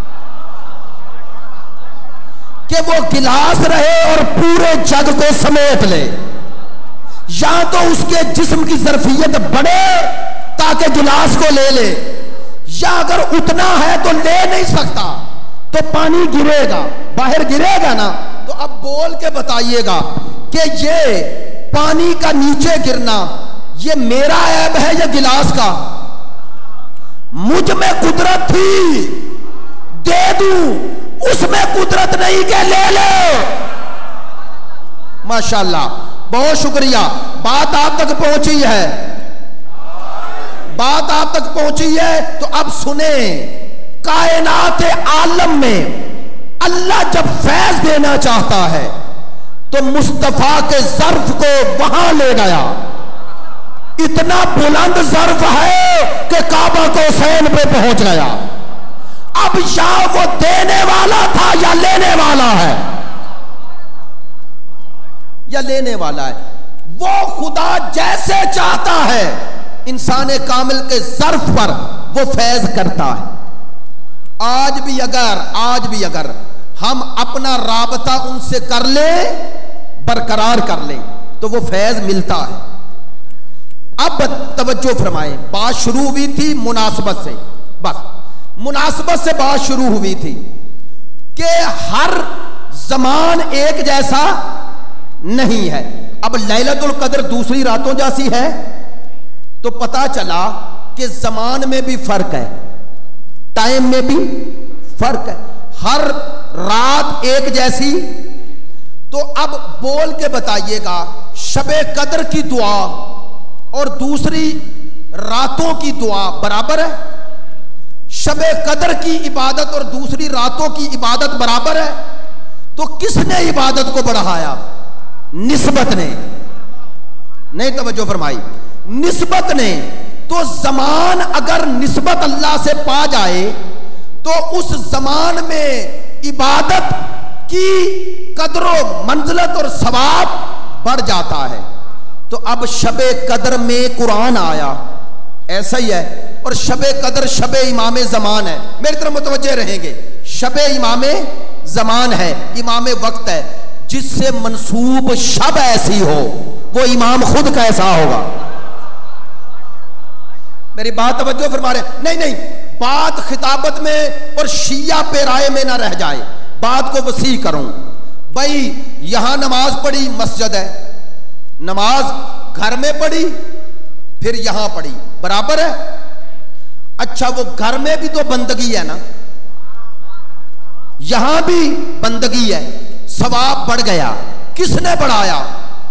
کہ وہ گلاس رہے اور پورے جگ کو سمیٹ لے۔ یا تو اس کے جسم کی ظرفیت بڑھے تاکہ گلاس کو لے لے، یا اگر اتنا ہے تو لے نہیں سکتا تو پانی گرے گا، باہر گرے گا نا۔ تو اب بول کے بتائیے گا کہ یہ پانی کا نیچے گرنا یہ میرا عیب ہے یا گلاس کا؟ مجھ میں قدرت تھی دے دوں، اس میں قدرت نہیں کہ لے لو۔ ماشاءاللہ، بہت شکریہ، بات آپ تک پہنچی ہے، بات آپ تک پہنچی ہے۔ تو اب سنیں، کائنات عالم میں اللہ جب فیض دینا چاہتا ہے تو مصطفیٰ کے ظرف کو وہاں لے گیا۔ اتنا بلند ظرف ہے کہ کعبہ کو حسین پہ پہنچ گیا۔ اب یا وہ دینے والا تھا یا لینے والا ہے، یا لینے والا ہے۔ وہ خدا جیسے چاہتا ہے انسان کامل کے ظرف پر وہ فیض کرتا ہے۔ آج بھی اگر ہم اپنا رابطہ ان سے کر لیں، برقرار کر لیں، تو وہ فیض ملتا ہے۔ اب توجہ فرمائیں، بات شروع ہوئی تھی مناسبت سے، بس مناسبت سے بات شروع ہوئی تھی کہ ہر زمان ایک جیسا نہیں ہے۔ اب لیلۃ القدر دوسری راتوں جیسی ہے تو پتا چلا کہ زمان میں بھی فرق ہے، ٹائم میں بھی فرق ہے، ہر رات ایک جیسی۔ تو اب بول کے بتائیے گا، شب قدر کی دعا اور دوسری راتوں کی دعا برابر ہے؟ شب قدر کی عبادت اور دوسری راتوں کی عبادت برابر ہے؟ تو کس نے عبادت کو بڑھایا؟ نسبت نے، نہیں توجہ فرمائی، نسبت نے۔ تو زمان اگر نسبت اللہ سے پا جائے تو اس زمان میں عبادت کی قدر و منزلت اور ثواب بڑھ جاتا ہے۔ تو اب شب قدر میں قرآن آیا، ایسا ہی ہے، اور شب قدر شب امام زمان ہے۔ میری طرف متوجہ رہیں گے، شب امام زمان ہے، امام وقت ہے۔ جس سے منسوب شب ایسی ہو وہ امام خود کیسا ہوگا؟ میری بات توجہ فرما رہے ہیں؟ نہیں، بات خطابت میں اور شیعہ پیرائے میں نہ رہ جائے، بات کو وسیع کروں۔ بھائی یہاں نماز پڑھی، مسجد ہے، نماز گھر میں پڑھی پھر یہاں پڑھی، برابر ہے؟ اچھا، وہ گھر میں بھی تو بندگی ہے نا، یہاں بھی بندگی ہے، ثواب بڑھ گیا، کس نے بڑھایا؟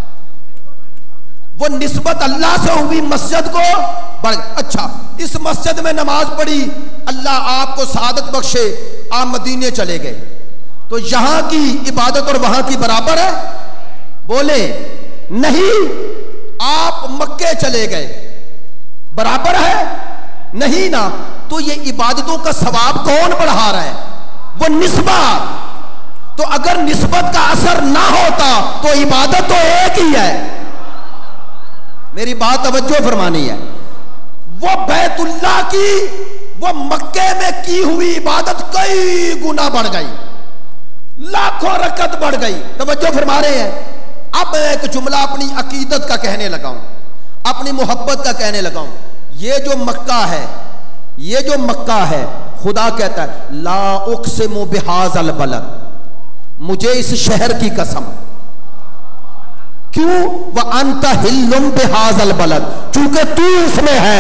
وہ نسبت اللہ سے ہوئی، مسجد کو بڑھ گیا۔ اچھا، اس مسجد میں نماز پڑھی، اللہ آپ کو سعادت بخشے، آپ مدینے چلے گئے، تو یہاں کی عبادت اور وہاں کی برابر ہے؟ بولے نہیں۔ آپ مکے چلے گئے، برابر ہے؟ نہیں نا۔ تو یہ عبادتوں کا ثواب کون بڑھا رہا ہے؟ وہ نسبت۔ تو اگر نسبت کا اثر نہ ہوتا تو عبادت تو ایک ہی ہے۔ میری بات توجہ فرمانی ہے۔ وہ بیت اللہ کی، وہ مکے میں کی ہوئی عبادت کئی گنا بڑھ گئی، لاکھوں رکعت بڑھ گئی۔ توجہ فرما رہے ہیں؟ اب ایک جملہ اپنی عقیدت کا کہنے لگا ہوں، اپنی محبت کا کہنے لگا ہوں۔ یہ جو مکہ ہے، یہ جو مکہ ہے، خدا کہتا ہے لا اقسم بہذا البلد، مجھے اس شہر کی قسم۔ کیوں؟ وانت حل بہذا البلد، چونکہ تو اس میں ہے۔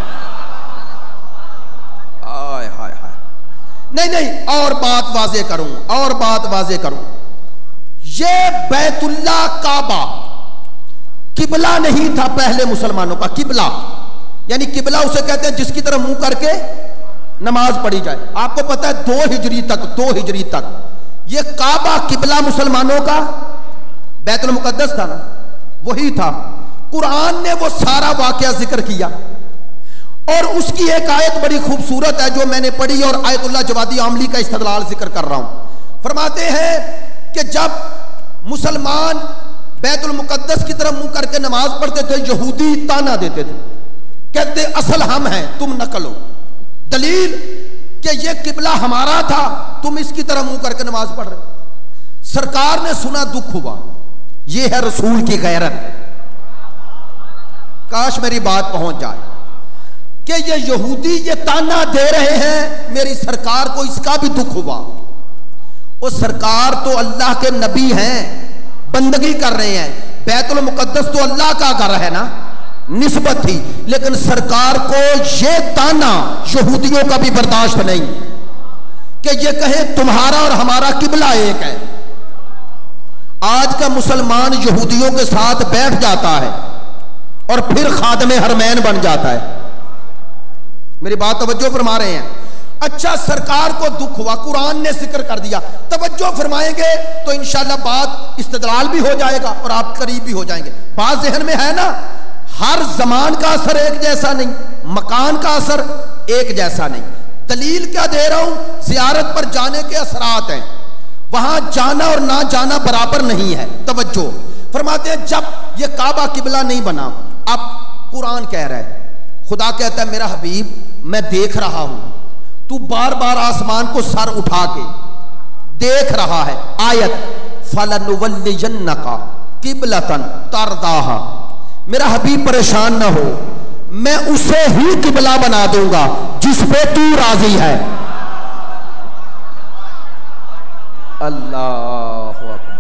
آئے ہائے ہائے، نہیں، اور بات واضح کروں، یہ بیت اللہ کعبہ قبلہ نہیں تھا پہلے مسلمانوں کا، قبلہ یعنی قبلہ اسے کہتے ہیں جس کی طرف منہ کر کے نماز پڑھی جائے. آپ کو پتا ہے 2 ہجری تک یہ کعبہ قبلہ مسلمانوں کا بیت المقدس تھا نا, وہی تھا. قرآن نے وہ سارا واقعہ ذکر کیا اور اس کی ایک آیت بڑی خوبصورت ہے جو میں نے پڑھی اور آیت اللہ جوادی عاملی کا استدلال ذکر کر رہا ہوں. فرماتے ہیں کہ جب مسلمان بیت المقدس کی طرف منہ کر کے نماز پڑھتے تھے, یہودی تانا دیتے تھے, کہتے اصل ہم ہیں, تم نقل ہو. دلیل کہ یہ قبلہ ہمارا تھا, تم اس کی طرف منہ کر کے نماز پڑھ رہے. سرکار نے سنا, دکھ ہوا. یہ ہے رسول کی غیرت. کاش میری بات پہنچ جائے کہ یہ یہودی یہ تانا دے رہے ہیں, میری سرکار کو اس کا بھی دکھ ہوا. وہ سرکار تو اللہ کے نبی ہیں, بندگی کر رہے ہیں, بیت المقدس تو اللہ کا گھر ہے نا, نسبت تھی. لیکن سرکار کو یہ تانا یہودیوں کا بھی برداشت نہیں کہ یہ کہیں تمہارا اور ہمارا قبلہ ایک ہے. آج کا مسلمان یہودیوں کے ساتھ بیٹھ جاتا ہے اور پھر خادم حرمین بن جاتا ہے. میری بات توجہ فرما رہے ہیں. اچھا, سرکار کو دکھ ہوا, قرآن نے ذکر کر دیا. توجہ فرمائیں گے تو انشاءاللہ بات استدلال بھی ہو جائے گا اور آپ قریب بھی ہو جائیں گے. بات ذہن میں ہے نا, ہر زمان کا اثر ایک جیسا نہیں, مکان کا اثر ایک جیسا نہیں. دلیل کیا دے رہا ہوں, زیارت پر جانے کے اثرات ہیں, وہاں جانا اور نہ جانا برابر نہیں ہے. توجہ فرماتے ہیں جب یہ کعبہ قبلہ نہیں بنا, اب قرآن کہہ رہا ہے, خدا کہتا ہے میرا حبیب میں دیکھ رہا ہوں, تو بار بار آسمان کو سر اٹھا کے دیکھ رہا ہے. آیت فَلَنُوَلِّيَنَّكَ قِبْلَةً تَرْضَاهَا, میرا حبیب پریشان نہ ہو, میں اسے ہی قبلہ بنا دوں گا جس پہ تو راضی ہے. اللہ اکبر.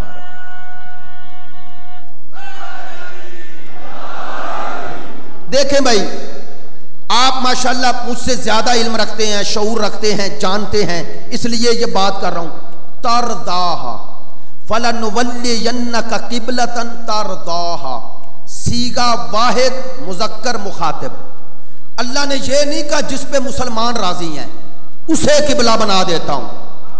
دیکھیں بھائی, آپ ماشاءاللہ مجھ سے زیادہ علم رکھتے ہیں, شعور رکھتے ہیں, جانتے ہیں, اس لیے یہ بات کر رہا ہوں. ترضاہا فلنولینک قبلۃ ترضاہا, سیغہ واحد مذکر مخاطب. اللہ نے یہ نہیں کہا جس پہ مسلمان راضی ہیں اسے قبلہ بنا دیتا ہوں,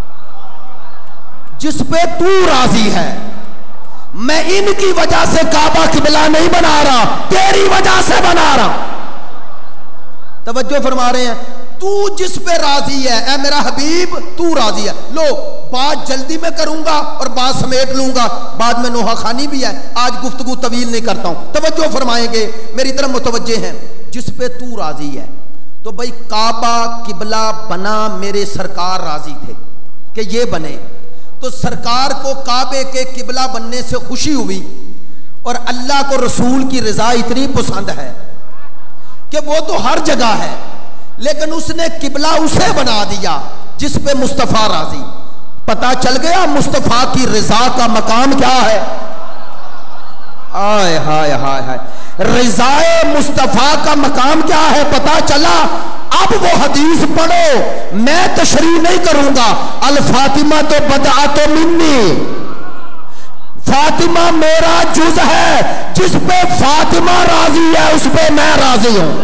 جس پہ تو راضی ہے. میں ان کی وجہ سے کعبہ قبلہ نہیں بنا رہا, تیری وجہ سے بنا رہا. توجہ فرما رہے ہیں, تو جس پہ راضی ہے اے میرا حبیب, تو راضی ہے. لو بات جلدی میں کروں گا اور بات سمیٹ لوں گا, بعد میں نوحہ خانی بھی ہے, آج گفتگو طویل نہیں کرتا ہوں. توجہ فرمائیں گے, میری طرف متوجہ ہیں. جس پہ تو راضی ہے, تو بھئی کعبہ قبلہ بنا, میرے سرکار راضی تھے کہ یہ بنے, تو سرکار کو کعبے کے قبلہ بننے سے خوشی ہوئی اور اللہ کو رسول کی رضا اتنی پسند ہے کہ وہ تو ہر جگہ ہے, لیکن اس نے قبلہ اسے بنا دیا جس پہ مصطفیٰ راضی. پتہ چل گیا مصطفیٰ کی رضا کا مقام کیا ہے. آئے ہائے ہائے ہائے, رضا مصطفیٰ کا مقام کیا ہے پتہ چلا. اب وہ حدیث پڑھو, میں تشریح نہیں کروں گا. الفاطمہ تو بدعت منی, فاطمہ میرا جز ہے, جس پہ فاطمہ راضی ہے اس پہ میں راضی ہوں.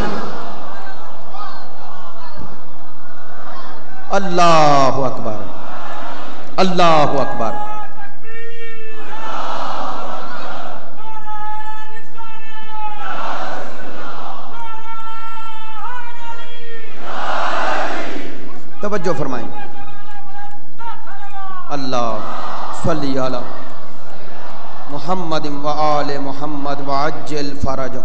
اللہ اکبر, اللہ اکبر. توجہ فرمائیں. اللہ صلی علی محمد و آل محمد وعجل فرج.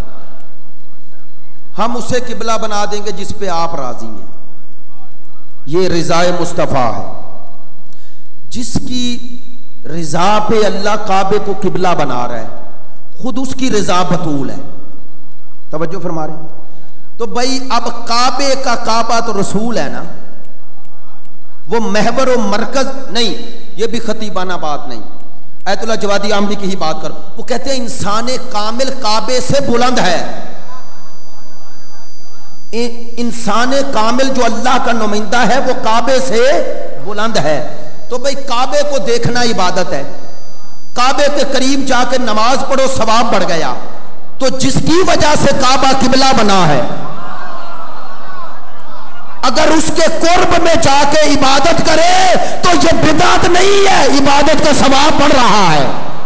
ہم اسے قبلہ بنا دیں گے جس پہ آپ راضی ہیں. یہ رضا مصطفیٰ ہے, جس کی رضا پہ اللہ کعبے کو قبلہ بنا رہا ہے, خود اس کی رضا بطول ہے. توجہ فرما رہے ہیں. تو بھائی اب کعبے کا کعبہ تو رسول ہے نا, وہ محور و مرکز نہیں. یہ بھی خطیبانہ بات نہیں, آیت اللہ جوادی عاملی کی ہی بات کر. وہ کہتے ہیں انسان کامل کعبے سے بلند ہے. انسان کامل جو اللہ کا نمائندہ ہے وہ کعبے سے بلند ہے. تو بھئی کعبے کو دیکھنا عبادت ہے, کعبے کے قریب جا کے نماز پڑھو ثواب بڑھ گیا. تو جس کی وجہ سے کعبہ قبلہ بنا ہے اگر اس کے قرب میں جا کے عبادت کرے تو یہ بدعت نہیں ہے، عبادت کا ثواب پڑ رہا ہے۔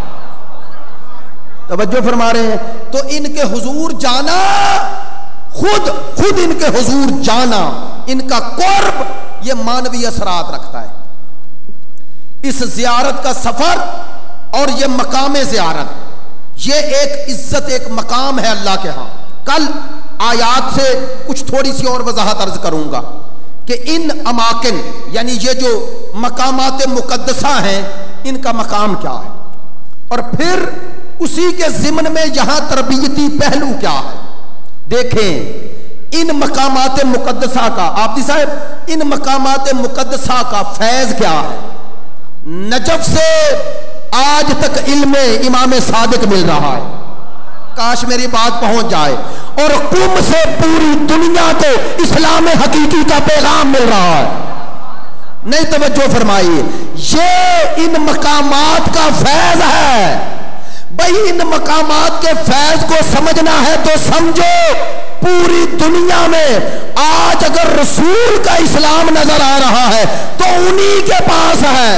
توجہ فرما رہے ہیں؟ تو ان کے حضور جانا، خود ان کے حضور جانا، ان کا قرب، یہ مانوی اثرات رکھتا ہے۔ اس زیارت کا سفر اور یہ مقام زیارت، یہ ایک عزت، ایک مقام ہے اللہ کے ہاں۔ کل آیات سے کچھ تھوڑی سی اور وضاحت عرض کروں گا کہ ان اماکن، یعنی یہ جو مقامات مقدسہ ہیں، ان کا مقام کیا ہے، اور پھر اسی کے ضمن میں یہاں تربیتی پہلو کیا ہے۔ دیکھیں ان مقامات مقدسہ کا، آپی صاحب، ان مقامات مقدسہ کا فیض کیا ہے۔ نجف سے آج تک علم امام صادق مل رہا ہے، کاش میری بات پہنچ جائے، اور قم سے پوری دنیا کو اسلام حقیقی کا پیغام مل رہا ہے۔ نہیں توجہ فرمائیے، یہ ان مقامات کا فیض ہے۔ بھئی ان مقامات کے فیض کو سمجھنا ہے تو سمجھو، پوری دنیا میں آج اگر رسول کا اسلام نظر آ رہا ہے تو انہی کے پاس ہے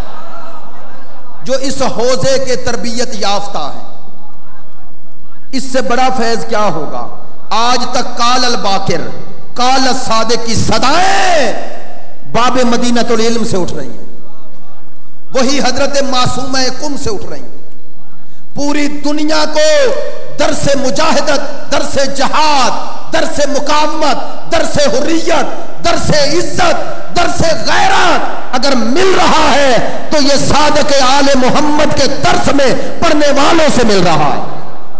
جو اس حوزے کے تربیت یافتہ ہے۔ اس سے بڑا فیض کیا ہوگا؟ آج تک قال الباقر، قال الصادق کی صدائیں باب مدینۃ العلم سے اٹھ رہی ہیں، وہی حضرت معصومہ قم سے اٹھ رہی ہیں۔ پوری دنیا کو درس مجاہدت، درس جہاد، درس مقاومت، درس حریت، درس عزت، درس غیرت اگر مل رہا ہے تو یہ صادق آل محمد کے درس میں پڑھنے والوں سے مل رہا ہے۔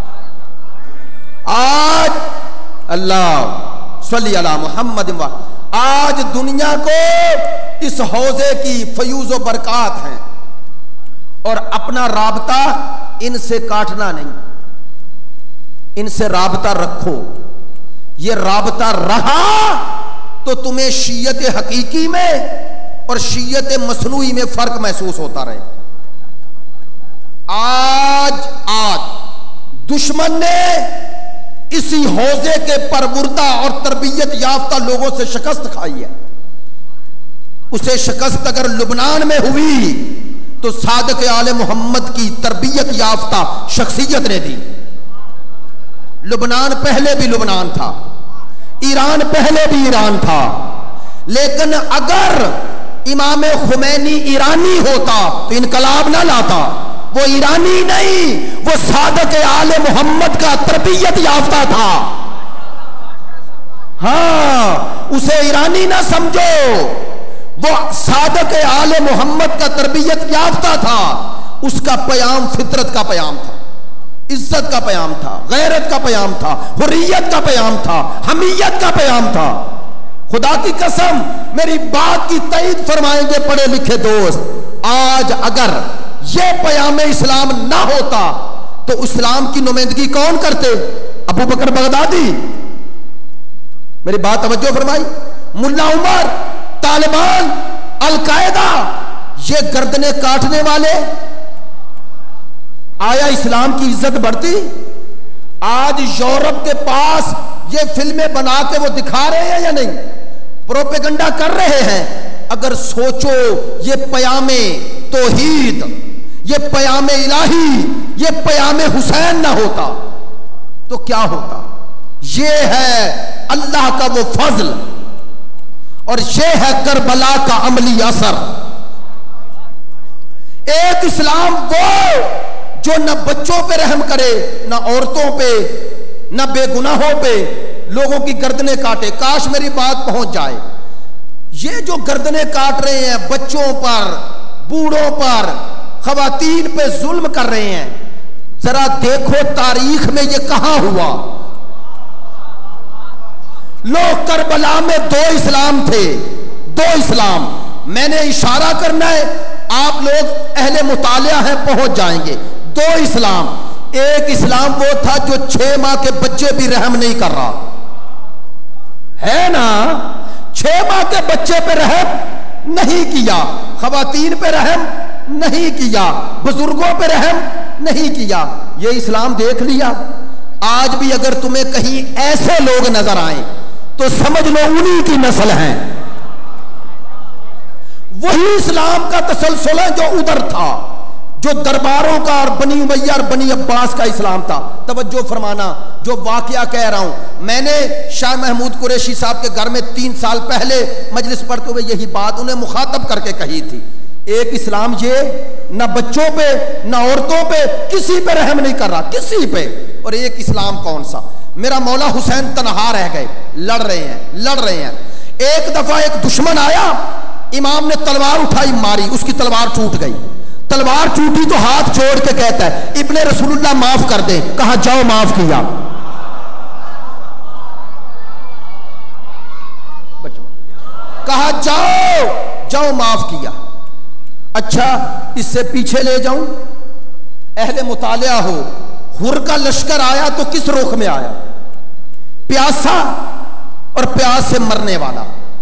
آج اللہ صلی علی محمد، آج دنیا کو اس حوزے کی فیوز و برکات ہیں، اور اپنا رابطہ ان سے کاٹنا نہیں، ان سے رابطہ رکھو۔ یہ رابطہ رہا تو تمہیں شیعت حقیقی میں اور شیعت مصنوعی میں فرق محسوس ہوتا رہے۔ آج دشمن نے اسی حوزے کے پروردہ اور تربیت یافتہ لوگوں سے شکست کھائی ہے۔ اسے شکست اگر لبنان میں ہوئی تو صادق آل محمد کی تربیت یافتہ شخصیت نے دی۔ لبنان پہلے بھی لبنان تھا، ایران پہلے بھی ایران تھا، لیکن اگر امام خمینی ایرانی ہوتا تو انقلاب نہ لاتا۔ وہ ایرانی نہیں، وہ صادق آل محمد کا تربیت یافتہ تھا۔ ہاں، اسے ایرانی نہ سمجھو، وہ صادق آل محمد کا تربیت یافتہ تھا۔ اس کا پیام فطرت کا پیام تھا، عزت کا پیام تھا، غیرت کا پیام تھا، حریت کا پیام تھا، حمیت کا پیام تھا۔ خدا کی قسم میری بات کی تائید فرمائیں گے پڑھے لکھے دوست، آج اگر یہ پیام اسلام نہ ہوتا تو اسلام کی نمائندگی کون کرتے؟ ابو بکر بغدادی؟ میری بات توجہ فرمائی؟ ملا عمر؟ طالبان؟ القاعدہ؟ یہ گردنیں کاٹنے والے؟ آیا اسلام کی عزت بڑھتی؟ آج یورپ کے پاس یہ فلمیں بنا کے وہ دکھا رہے ہیں یا نہیں؟ پروپیگنڈا کر رہے ہیں۔ اگر سوچو یہ پیام توحید، یہ پیام الہی، یہ پیام حسین نہ ہوتا تو کیا ہوتا؟ یہ ہے اللہ کا وہ فضل، اور یہ ہے کربلا کا عملی اثر۔ ایک اسلام وہ جو نہ بچوں پہ رحم کرے، نہ عورتوں پہ، نہ بے گناہوں پہ لوگوں کی گردنیں کاٹے۔ کاش میری بات پہنچ جائے۔ یہ جو گردنیں کاٹ رہے ہیں، بچوں پر، بوڑھوں پر، خواتین پہ ظلم کر رہے ہیں، ذرا دیکھو تاریخ میں یہ کہاں ہوا؟ لوگ کربلا میں دو اسلام تھے، دو اسلام۔ میں نے اشارہ کرنا ہے، آپ لوگ اہل مطالعہ ہیں، پہنچ جائیں گے۔ دو اسلام، ایک اسلام وہ تھا جو 6 ماہ کے بچے بھی رحم نہیں کر رہا ہے نا، 6 ماہ کے بچے پہ رحم نہیں کیا، خواتین پہ رحم نہیں کیا، بزرگوں پہ رحم نہیں کیا۔ یہ اسلام دیکھ لیا۔ آج بھی اگر تمہیں کہیں ایسے لوگ نظر آئیں تو سمجھ لو انہی کی نسل ہیں. وہی اسلام کا تسلسل ہے جو ادھر تھا، جو درباروں کا اور بنی امیہ اور بنی عباس کا اسلام تھا. توجہ فرمانا، جو واقعہ کہہ رہا ہوں، میں نے شاہ محمود قریشی صاحب کے گھر میں 3 سال پہلے مجلس پڑھتے ہوئے یہی بات انہیں مخاطب کر کے کہی تھی. ایک اسلام یہ نہ بچوں پہ نہ عورتوں پہ کسی پہ رحم نہیں کر رہا، کسی پہ. اور ایک اسلام کون سا؟ میرا مولا حسین تنہا رہ گئے، لڑ رہے ہیں. ایک دفعہ ایک دشمن آیا، امام نے تلوار اٹھائی، ماری، اس کی تلوار ٹوٹ گئی. تلوار ٹوٹی تو ہاتھ جوڑ کے کہتا ہے ابن رسول اللہ معاف کر دے. کہا جاؤ، معاف کیا. کہا جاؤ معاف کیا. اچھا اس سے پیچھے لے جاؤں، اہل مطالعہ ہو، ہر کا لشکر آیا تو کس رخ میں آیا؟ پیاسا اور پیاس سے مرنے والا،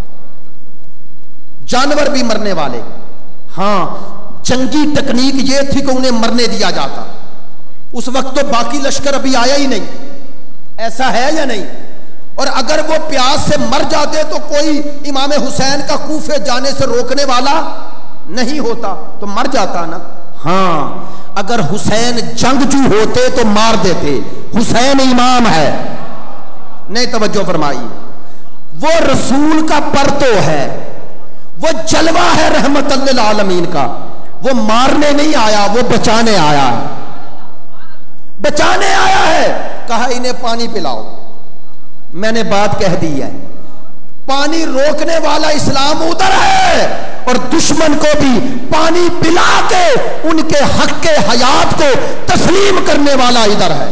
جانور بھی مرنے والے. ہاں جنگی ٹیکنیک یہ تھی کہ انہیں مرنے دیا جاتا. اس وقت تو باقی لشکر ابھی آیا ہی نہیں، ایسا ہے یا نہیں؟ اور اگر وہ پیاس سے مر جاتے تو کوئی امام حسین کا کوفے جانے سے روکنے والا نہیں ہوتا، تو مر جاتا نا. ہاں اگر حسین جنگجو ہوتے تو مار دیتے. حسین امام ہے. نہیں توجہ فرمائی، وہ رسول کا پرتو ہے، وہ جلوہ ہے رحمت للعالمین کا. وہ مارنے نہیں آیا، وہ بچانے آیا ہے. بچانے آیا ہے. کہا انہیں پانی پلاؤ. میں نے بات کہہ دی ہے، پانی روکنے والا اسلام ادھر ہے، اور دشمن کو بھی پانی پلا کے ان کے حق کے حیات کو تسلیم کرنے والا ادھر ہے.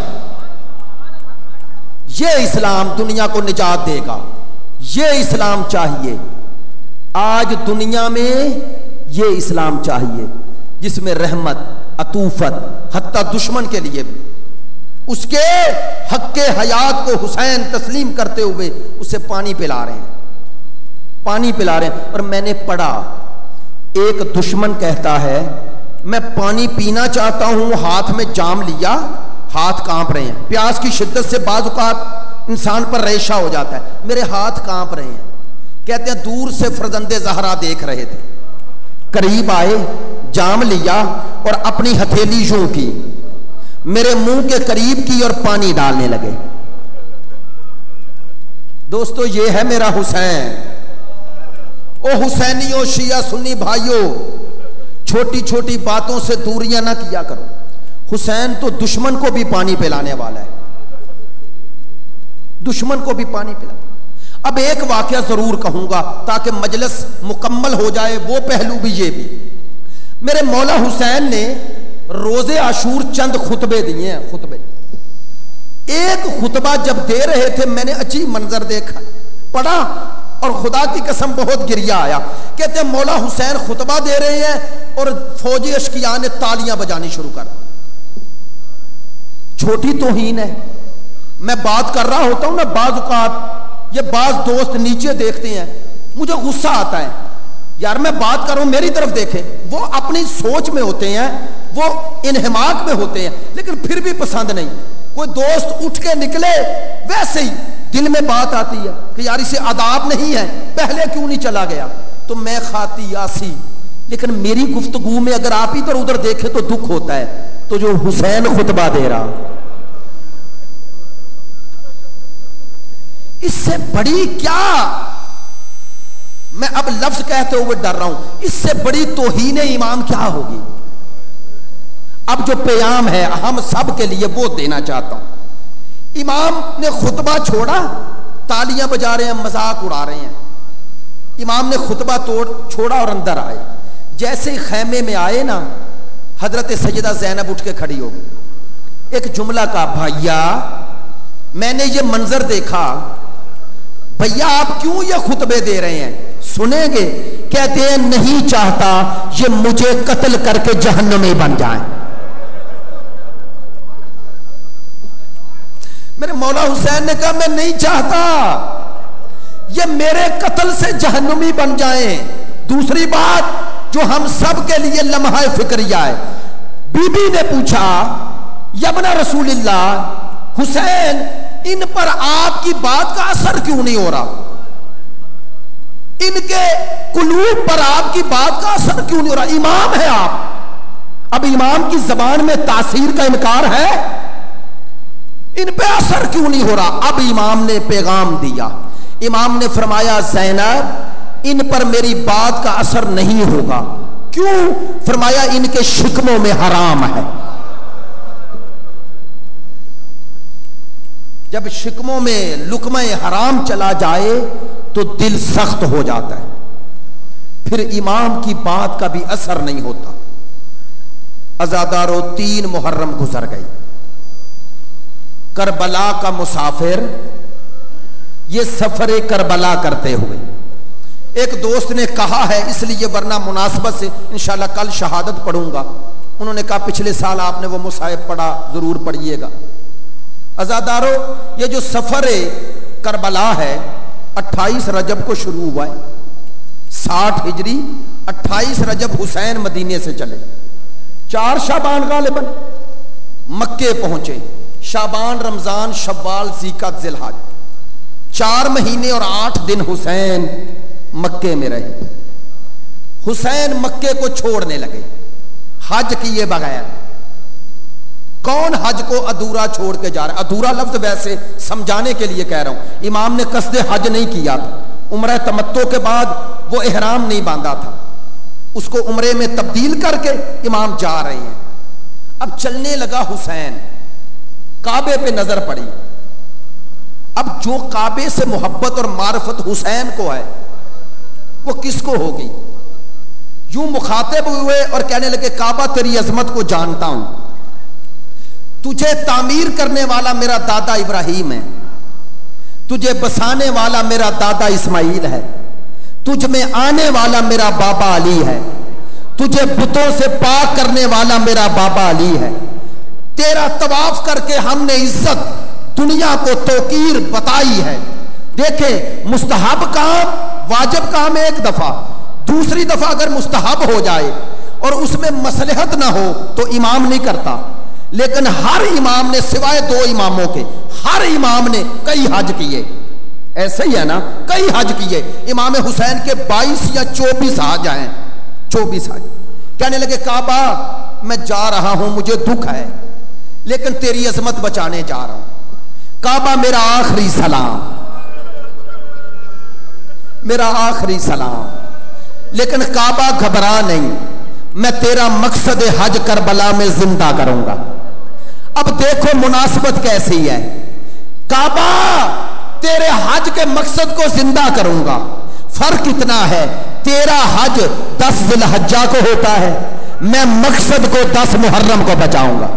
یہ اسلام دنیا کو نجات دے گا. یہ اسلام چاہیے. آج دنیا میں یہ اسلام چاہیے جس میں رحمت، عطوفت، حتیٰ دشمن کے لیے بھی اس کے حق کے حیات کو حسین تسلیم کرتے ہوئے اسے پانی پلا رہے ہیں. اور میں نے پڑھا ایک دشمن کہتا ہے میں پانی پینا چاہتا ہوں، ہاتھ میں جام لیا، ہاتھ کانپ رہے ہیں. پیاس کی شدت سے بعض اوقات انسان پر ریشہ ہو جاتا ہے، میرے ہاتھ کانپ رہے ہیں. کہتے ہیں دور سے فرزند زہرا دیکھ رہے تھے، قریب آئے، جام لیا اور اپنی ہتھیلی یوں کی، میرے منہ کے قریب کی اور پانی ڈالنے لگے. دوستو یہ ہے میرا حسین. او حسینیوں، شیعہ سنی بھائیوں، چھوٹی چھوٹی باتوں سے دوریاں نہ کیا کرو. حسین تو دشمن کو بھی پانی پلانے والا ہے، دشمن کو بھی پانی پلا. اب ایک واقعہ ضرور کہوں گا تاکہ مجلس مکمل ہو جائے، وہ پہلو بھی یہ بھی. میرے مولا حسین نے روز عاشور چند خطبے دیے ہیں. خطبے ایک خطبہ جب دے رہے تھے میں نے عجیب منظر دیکھا، پڑھا اور خدا کی قسم بہت گریا آیا. کہتے ہیں مولا حسین خطبہ دے رہے ہیں اور فوجی اشقیاء نے تالیاں بجانی شروع کر. چھوٹی توہین ہے. میں بات کر رہا ہوتا ہوں نا، بعض اوقات یہ بعض دوست نیچے دیکھتے ہیں، مجھے غصہ آتا ہے. یار میں بات کر رہا ہوں، میری طرف دیکھیں. وہ اپنی سوچ میں ہوتے ہیں، وہ انہماک میں ہوتے ہیں، لیکن پھر بھی پسند نہیں. کوئی دوست اٹھ کے نکلے ویسے ہی دل میں بات آتی ہے کہ یار اسے آداب نہیں ہے، پہلے کیوں نہیں چلا گیا. تو میں خاطی آسی، لیکن میری گفتگو میں اگر آپ ادھر ادھر دیکھیں تو دکھ ہوتا ہے. تو جو حسین خطبہ دے رہا، اس سے بڑی کیا، میں اب لفظ کہتے ہوئے ڈر رہا ہوں، اس سے بڑی توہین امام کیا ہوگی. اب جو پیام ہے ہم سب کے لیے وہ دینا چاہتا ہوں. امام نے خطبہ چھوڑا، تالیاں بجا رہے ہیں، مذاق اڑا رہے ہیں. امام نے خطبہ چھوڑا اور اندر آئے. جیسے ہی خیمے میں آئے نا، حضرت سیدہ زینب اٹھ کے کھڑی ہو گئی. ایک جملہ کہا، بھائیا میں نے یہ منظر دیکھا، بھیا آپ کیوں یہ خطبے دے رہے ہیں، سنیں گے؟ کہتے ہیں نہیں چاہتا یہ مجھے قتل کر کے جہنمی بن جائیں. میرے مولا حسین نے کہا میں نہیں چاہتا یہ میرے قتل سے جہنمی بن جائیں. دوسری بات جو ہم سب کے لیے لمحہ فکریہ ہے، بی بی نے پوچھا یا ابن رسول اللہ حسین ان پر آپ کی بات کا اثر کیوں نہیں ہو رہا؟ ان کے قلوب پر آپ کی بات کا اثر کیوں نہیں ہو رہا؟ امام ہے آپ، اب امام کی زبان میں تاثیر کا انکار ہے، ان پہ اثر کیوں نہیں ہو رہا؟ اب امام نے پیغام دیا، امام نے فرمایا زینب ان پر میری بات کا اثر نہیں ہوگا، کیوں؟ فرمایا ان کے شکموں میں حرام ہے۔ جب شکموں میں لقمہ حرام چلا جائے تو دل سخت ہو جاتا ہے، پھر امام کی بات کا بھی اثر نہیں ہوتا۔ عزادارو 3 محرم گزر گئی، کربلا کا مسافر یہ سفر کربلا کرتے ہوئے، ایک دوست نے کہا ہے اس لیے ورنہ مناسبت سے انشاءاللہ کل شہادت پڑھوں گا، انہوں نے کہا پچھلے سال آپ نے وہ مصائب پڑھا، ضرور پڑھیے گا۔ عزادارو یہ جو سفر کربلا ہے 28 رجب کو شروع ہوا ہے، 60 ہجری 28 رجب حسین مدینے سے چلے، 4 شعبان غالباً مکے پہنچے، شعبان رمضان شوال ذیقعت ذوالحج، 4 مہینے اور 8 دن حسین مکے میں رہے۔ حسین مکے کو چھوڑنے لگے حج کیے بغیر۔ کون حج کو ادھورا چھوڑ کے جا رہا ہے؟ ادھورا لفظ ویسے سمجھانے کے لیے کہہ رہا ہوں، امام نے قصد حج نہیں کیا تھا، عمرہ تمتع کے بعد وہ احرام نہیں باندھا تھا، اس کو عمرے میں تبدیل کر کے امام جا رہے ہیں۔ اب چلنے لگا حسین، کعبے پہ نظر پڑی، اب جو کعبے سے محبت اور معرفت حسین کو ہے وہ کس کو ہوگی؟ یوں مخاطب ہوئے اور کہنے لگے کعبہ تیری عظمت کو جانتا ہوں، تجھے تعمیر کرنے والا میرا دادا ابراہیم ہے، تجھے بسانے والا میرا دادا اسماعیل ہے، تجھ میں آنے والا میرا بابا علی ہے، تجھے بتوں سے پاک کرنے والا میرا بابا علی ہے، تیرا طواف کر کے ہم نے عزت دنیا کو توقیر بتائی ہے۔ دیکھیں مستحب کام واجب کام ایک دفعہ، دوسری دفعہ اگر مستحب ہو جائے اور اس میں مصلحت نہ ہو تو امام نہیں کرتا، لیکن ہر امام نے سوائے 2 اماموں کے ہر امام نے کئی حج کیے، ایسے ہی ہے نا، کئی حج کیے۔ امام حسین کے 22 یا 24 حج ہیں، 24 حج۔ کہنے لگے کعبہ میں جا رہا ہوں، مجھے دکھ ہے لیکن تیری عظمت بچانے جا رہا ہوں، کعبہ میرا آخری سلام، میرا آخری سلام، لیکن کعبہ گھبرا نہیں، میں تیرا مقصد حج کربلا میں زندہ کروں گا۔ اب دیکھو مناسبت کیسی ہے، کعبہ تیرے حج کے مقصد کو زندہ کروں گا، فرق اتنا ہے تیرا حج 10 ذی الحجہ کو ہوتا ہے، میں مقصد کو 10 محرم کو بچاؤں گا۔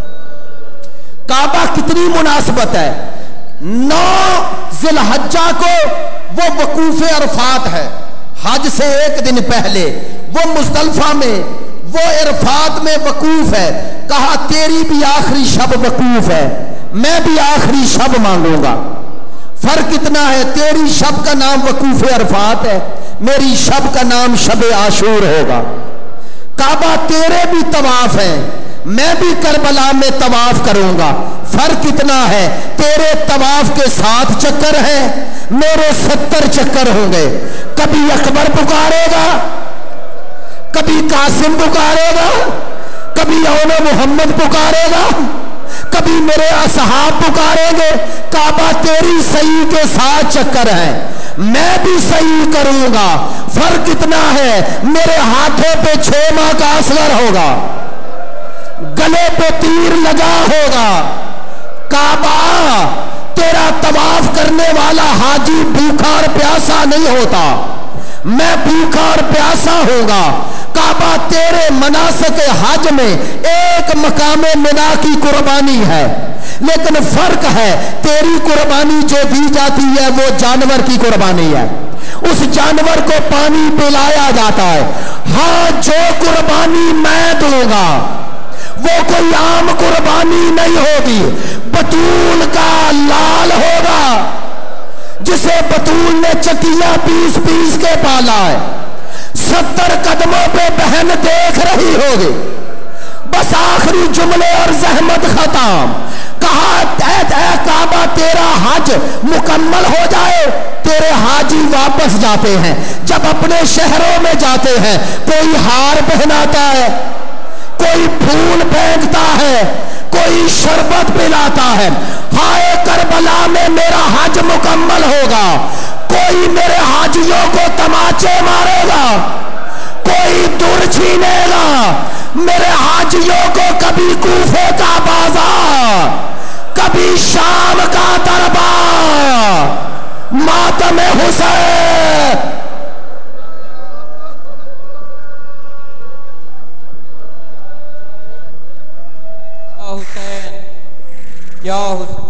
کعبہ کتنی مناسبت ہے، 9 ذی الحجہ کو وہ وقوف عرفات ہے، حج سے 1 دن پہلے وہ مزدلفہ میں وہ عرفات میں وقوف ہے، کہا تیری بھی آخری شب وقوف ہے، میں بھی آخری شب مانگوں گا۔ فرق اتنا ہے تیری شب کا نام وقوف عرفات ہے، میری شب کا نام شب عاشور ہوگا۔ کعبہ تیرے بھی طواف ہے، میں بھی کربلا میں طواف کروں گا، فرق اتنا ہے تیرے طواف کے 7 چکر ہیں، میرے 70 چکر ہوں گے، کبھی اکبر پکارے گا، کبھی قاسم پکارے گا، کبھی اول محمد پکارے گا، کبھی میرے اصحاب پکاریں گے۔ کعبہ تیری صحیح کے 7 چکر ہیں، میں بھی صحیح کروں گا، فرق اتنا ہے میرے ہاتھوں پہ 6 ماہ کا اصغر ہوگا، گلے پہ تیر لگا ہوگا۔ کعبہ تیرا طواف کرنے والا حاجی بھوکا اور پیاسا نہیں ہوتا، میں بھوکا اور پیاسا ہوں گا۔ کعبہ تیرے مناسک حج میں ایک مقام منا کی قربانی ہے، لیکن فرق ہے تیری قربانی جو دی جاتی ہے وہ جانور کی قربانی ہے، اس جانور کو پانی پلایا جاتا ہے۔ ہاں جو قربانی میں دوں گا وہ کوئی عام قربانی نہیں ہوگی، بطول کا لال ہوگا جسے بطول نے چکیاں پیس پیس کے پالا ہے، 70 قدموں پہ بہن دیکھ رہی ہوگی، بس آخری جملے اور زحمت ختم۔ کہا اے کعبہ تیرا حج مکمل ہو جائے. تیرے حاجی واپس جاتے ہیں, جب اپنے شہروں میں جاتے ہیں کوئی ہار پہناتا ہے, کوئی پھول پھینکتا ہے, کوئی شربت پلاتا ہے. ہائے کربلا میں میرا حج مکمل ہوگا. کوئی میرے حاجیوں کو تماچے مارے گا, کوئی دور چھینے گا. میرے حاجیوں کو کبھی کوفے کا بازار, کبھی شام کا دربار, ماتم حسین. یا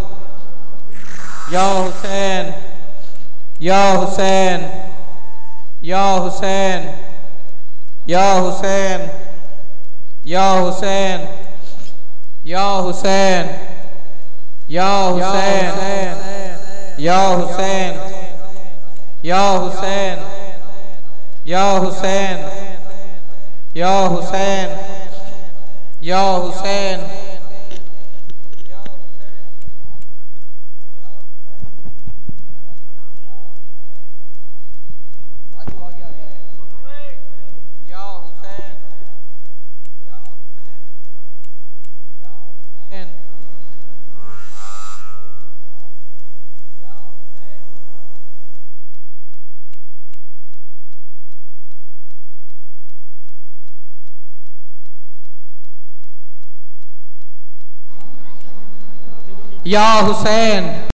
حسین یا حسین یا حسین یا حسین یا حسین یا حسین یا حسین یا حسین یا حسین یا حسین یا حسین یا حسین یا حسین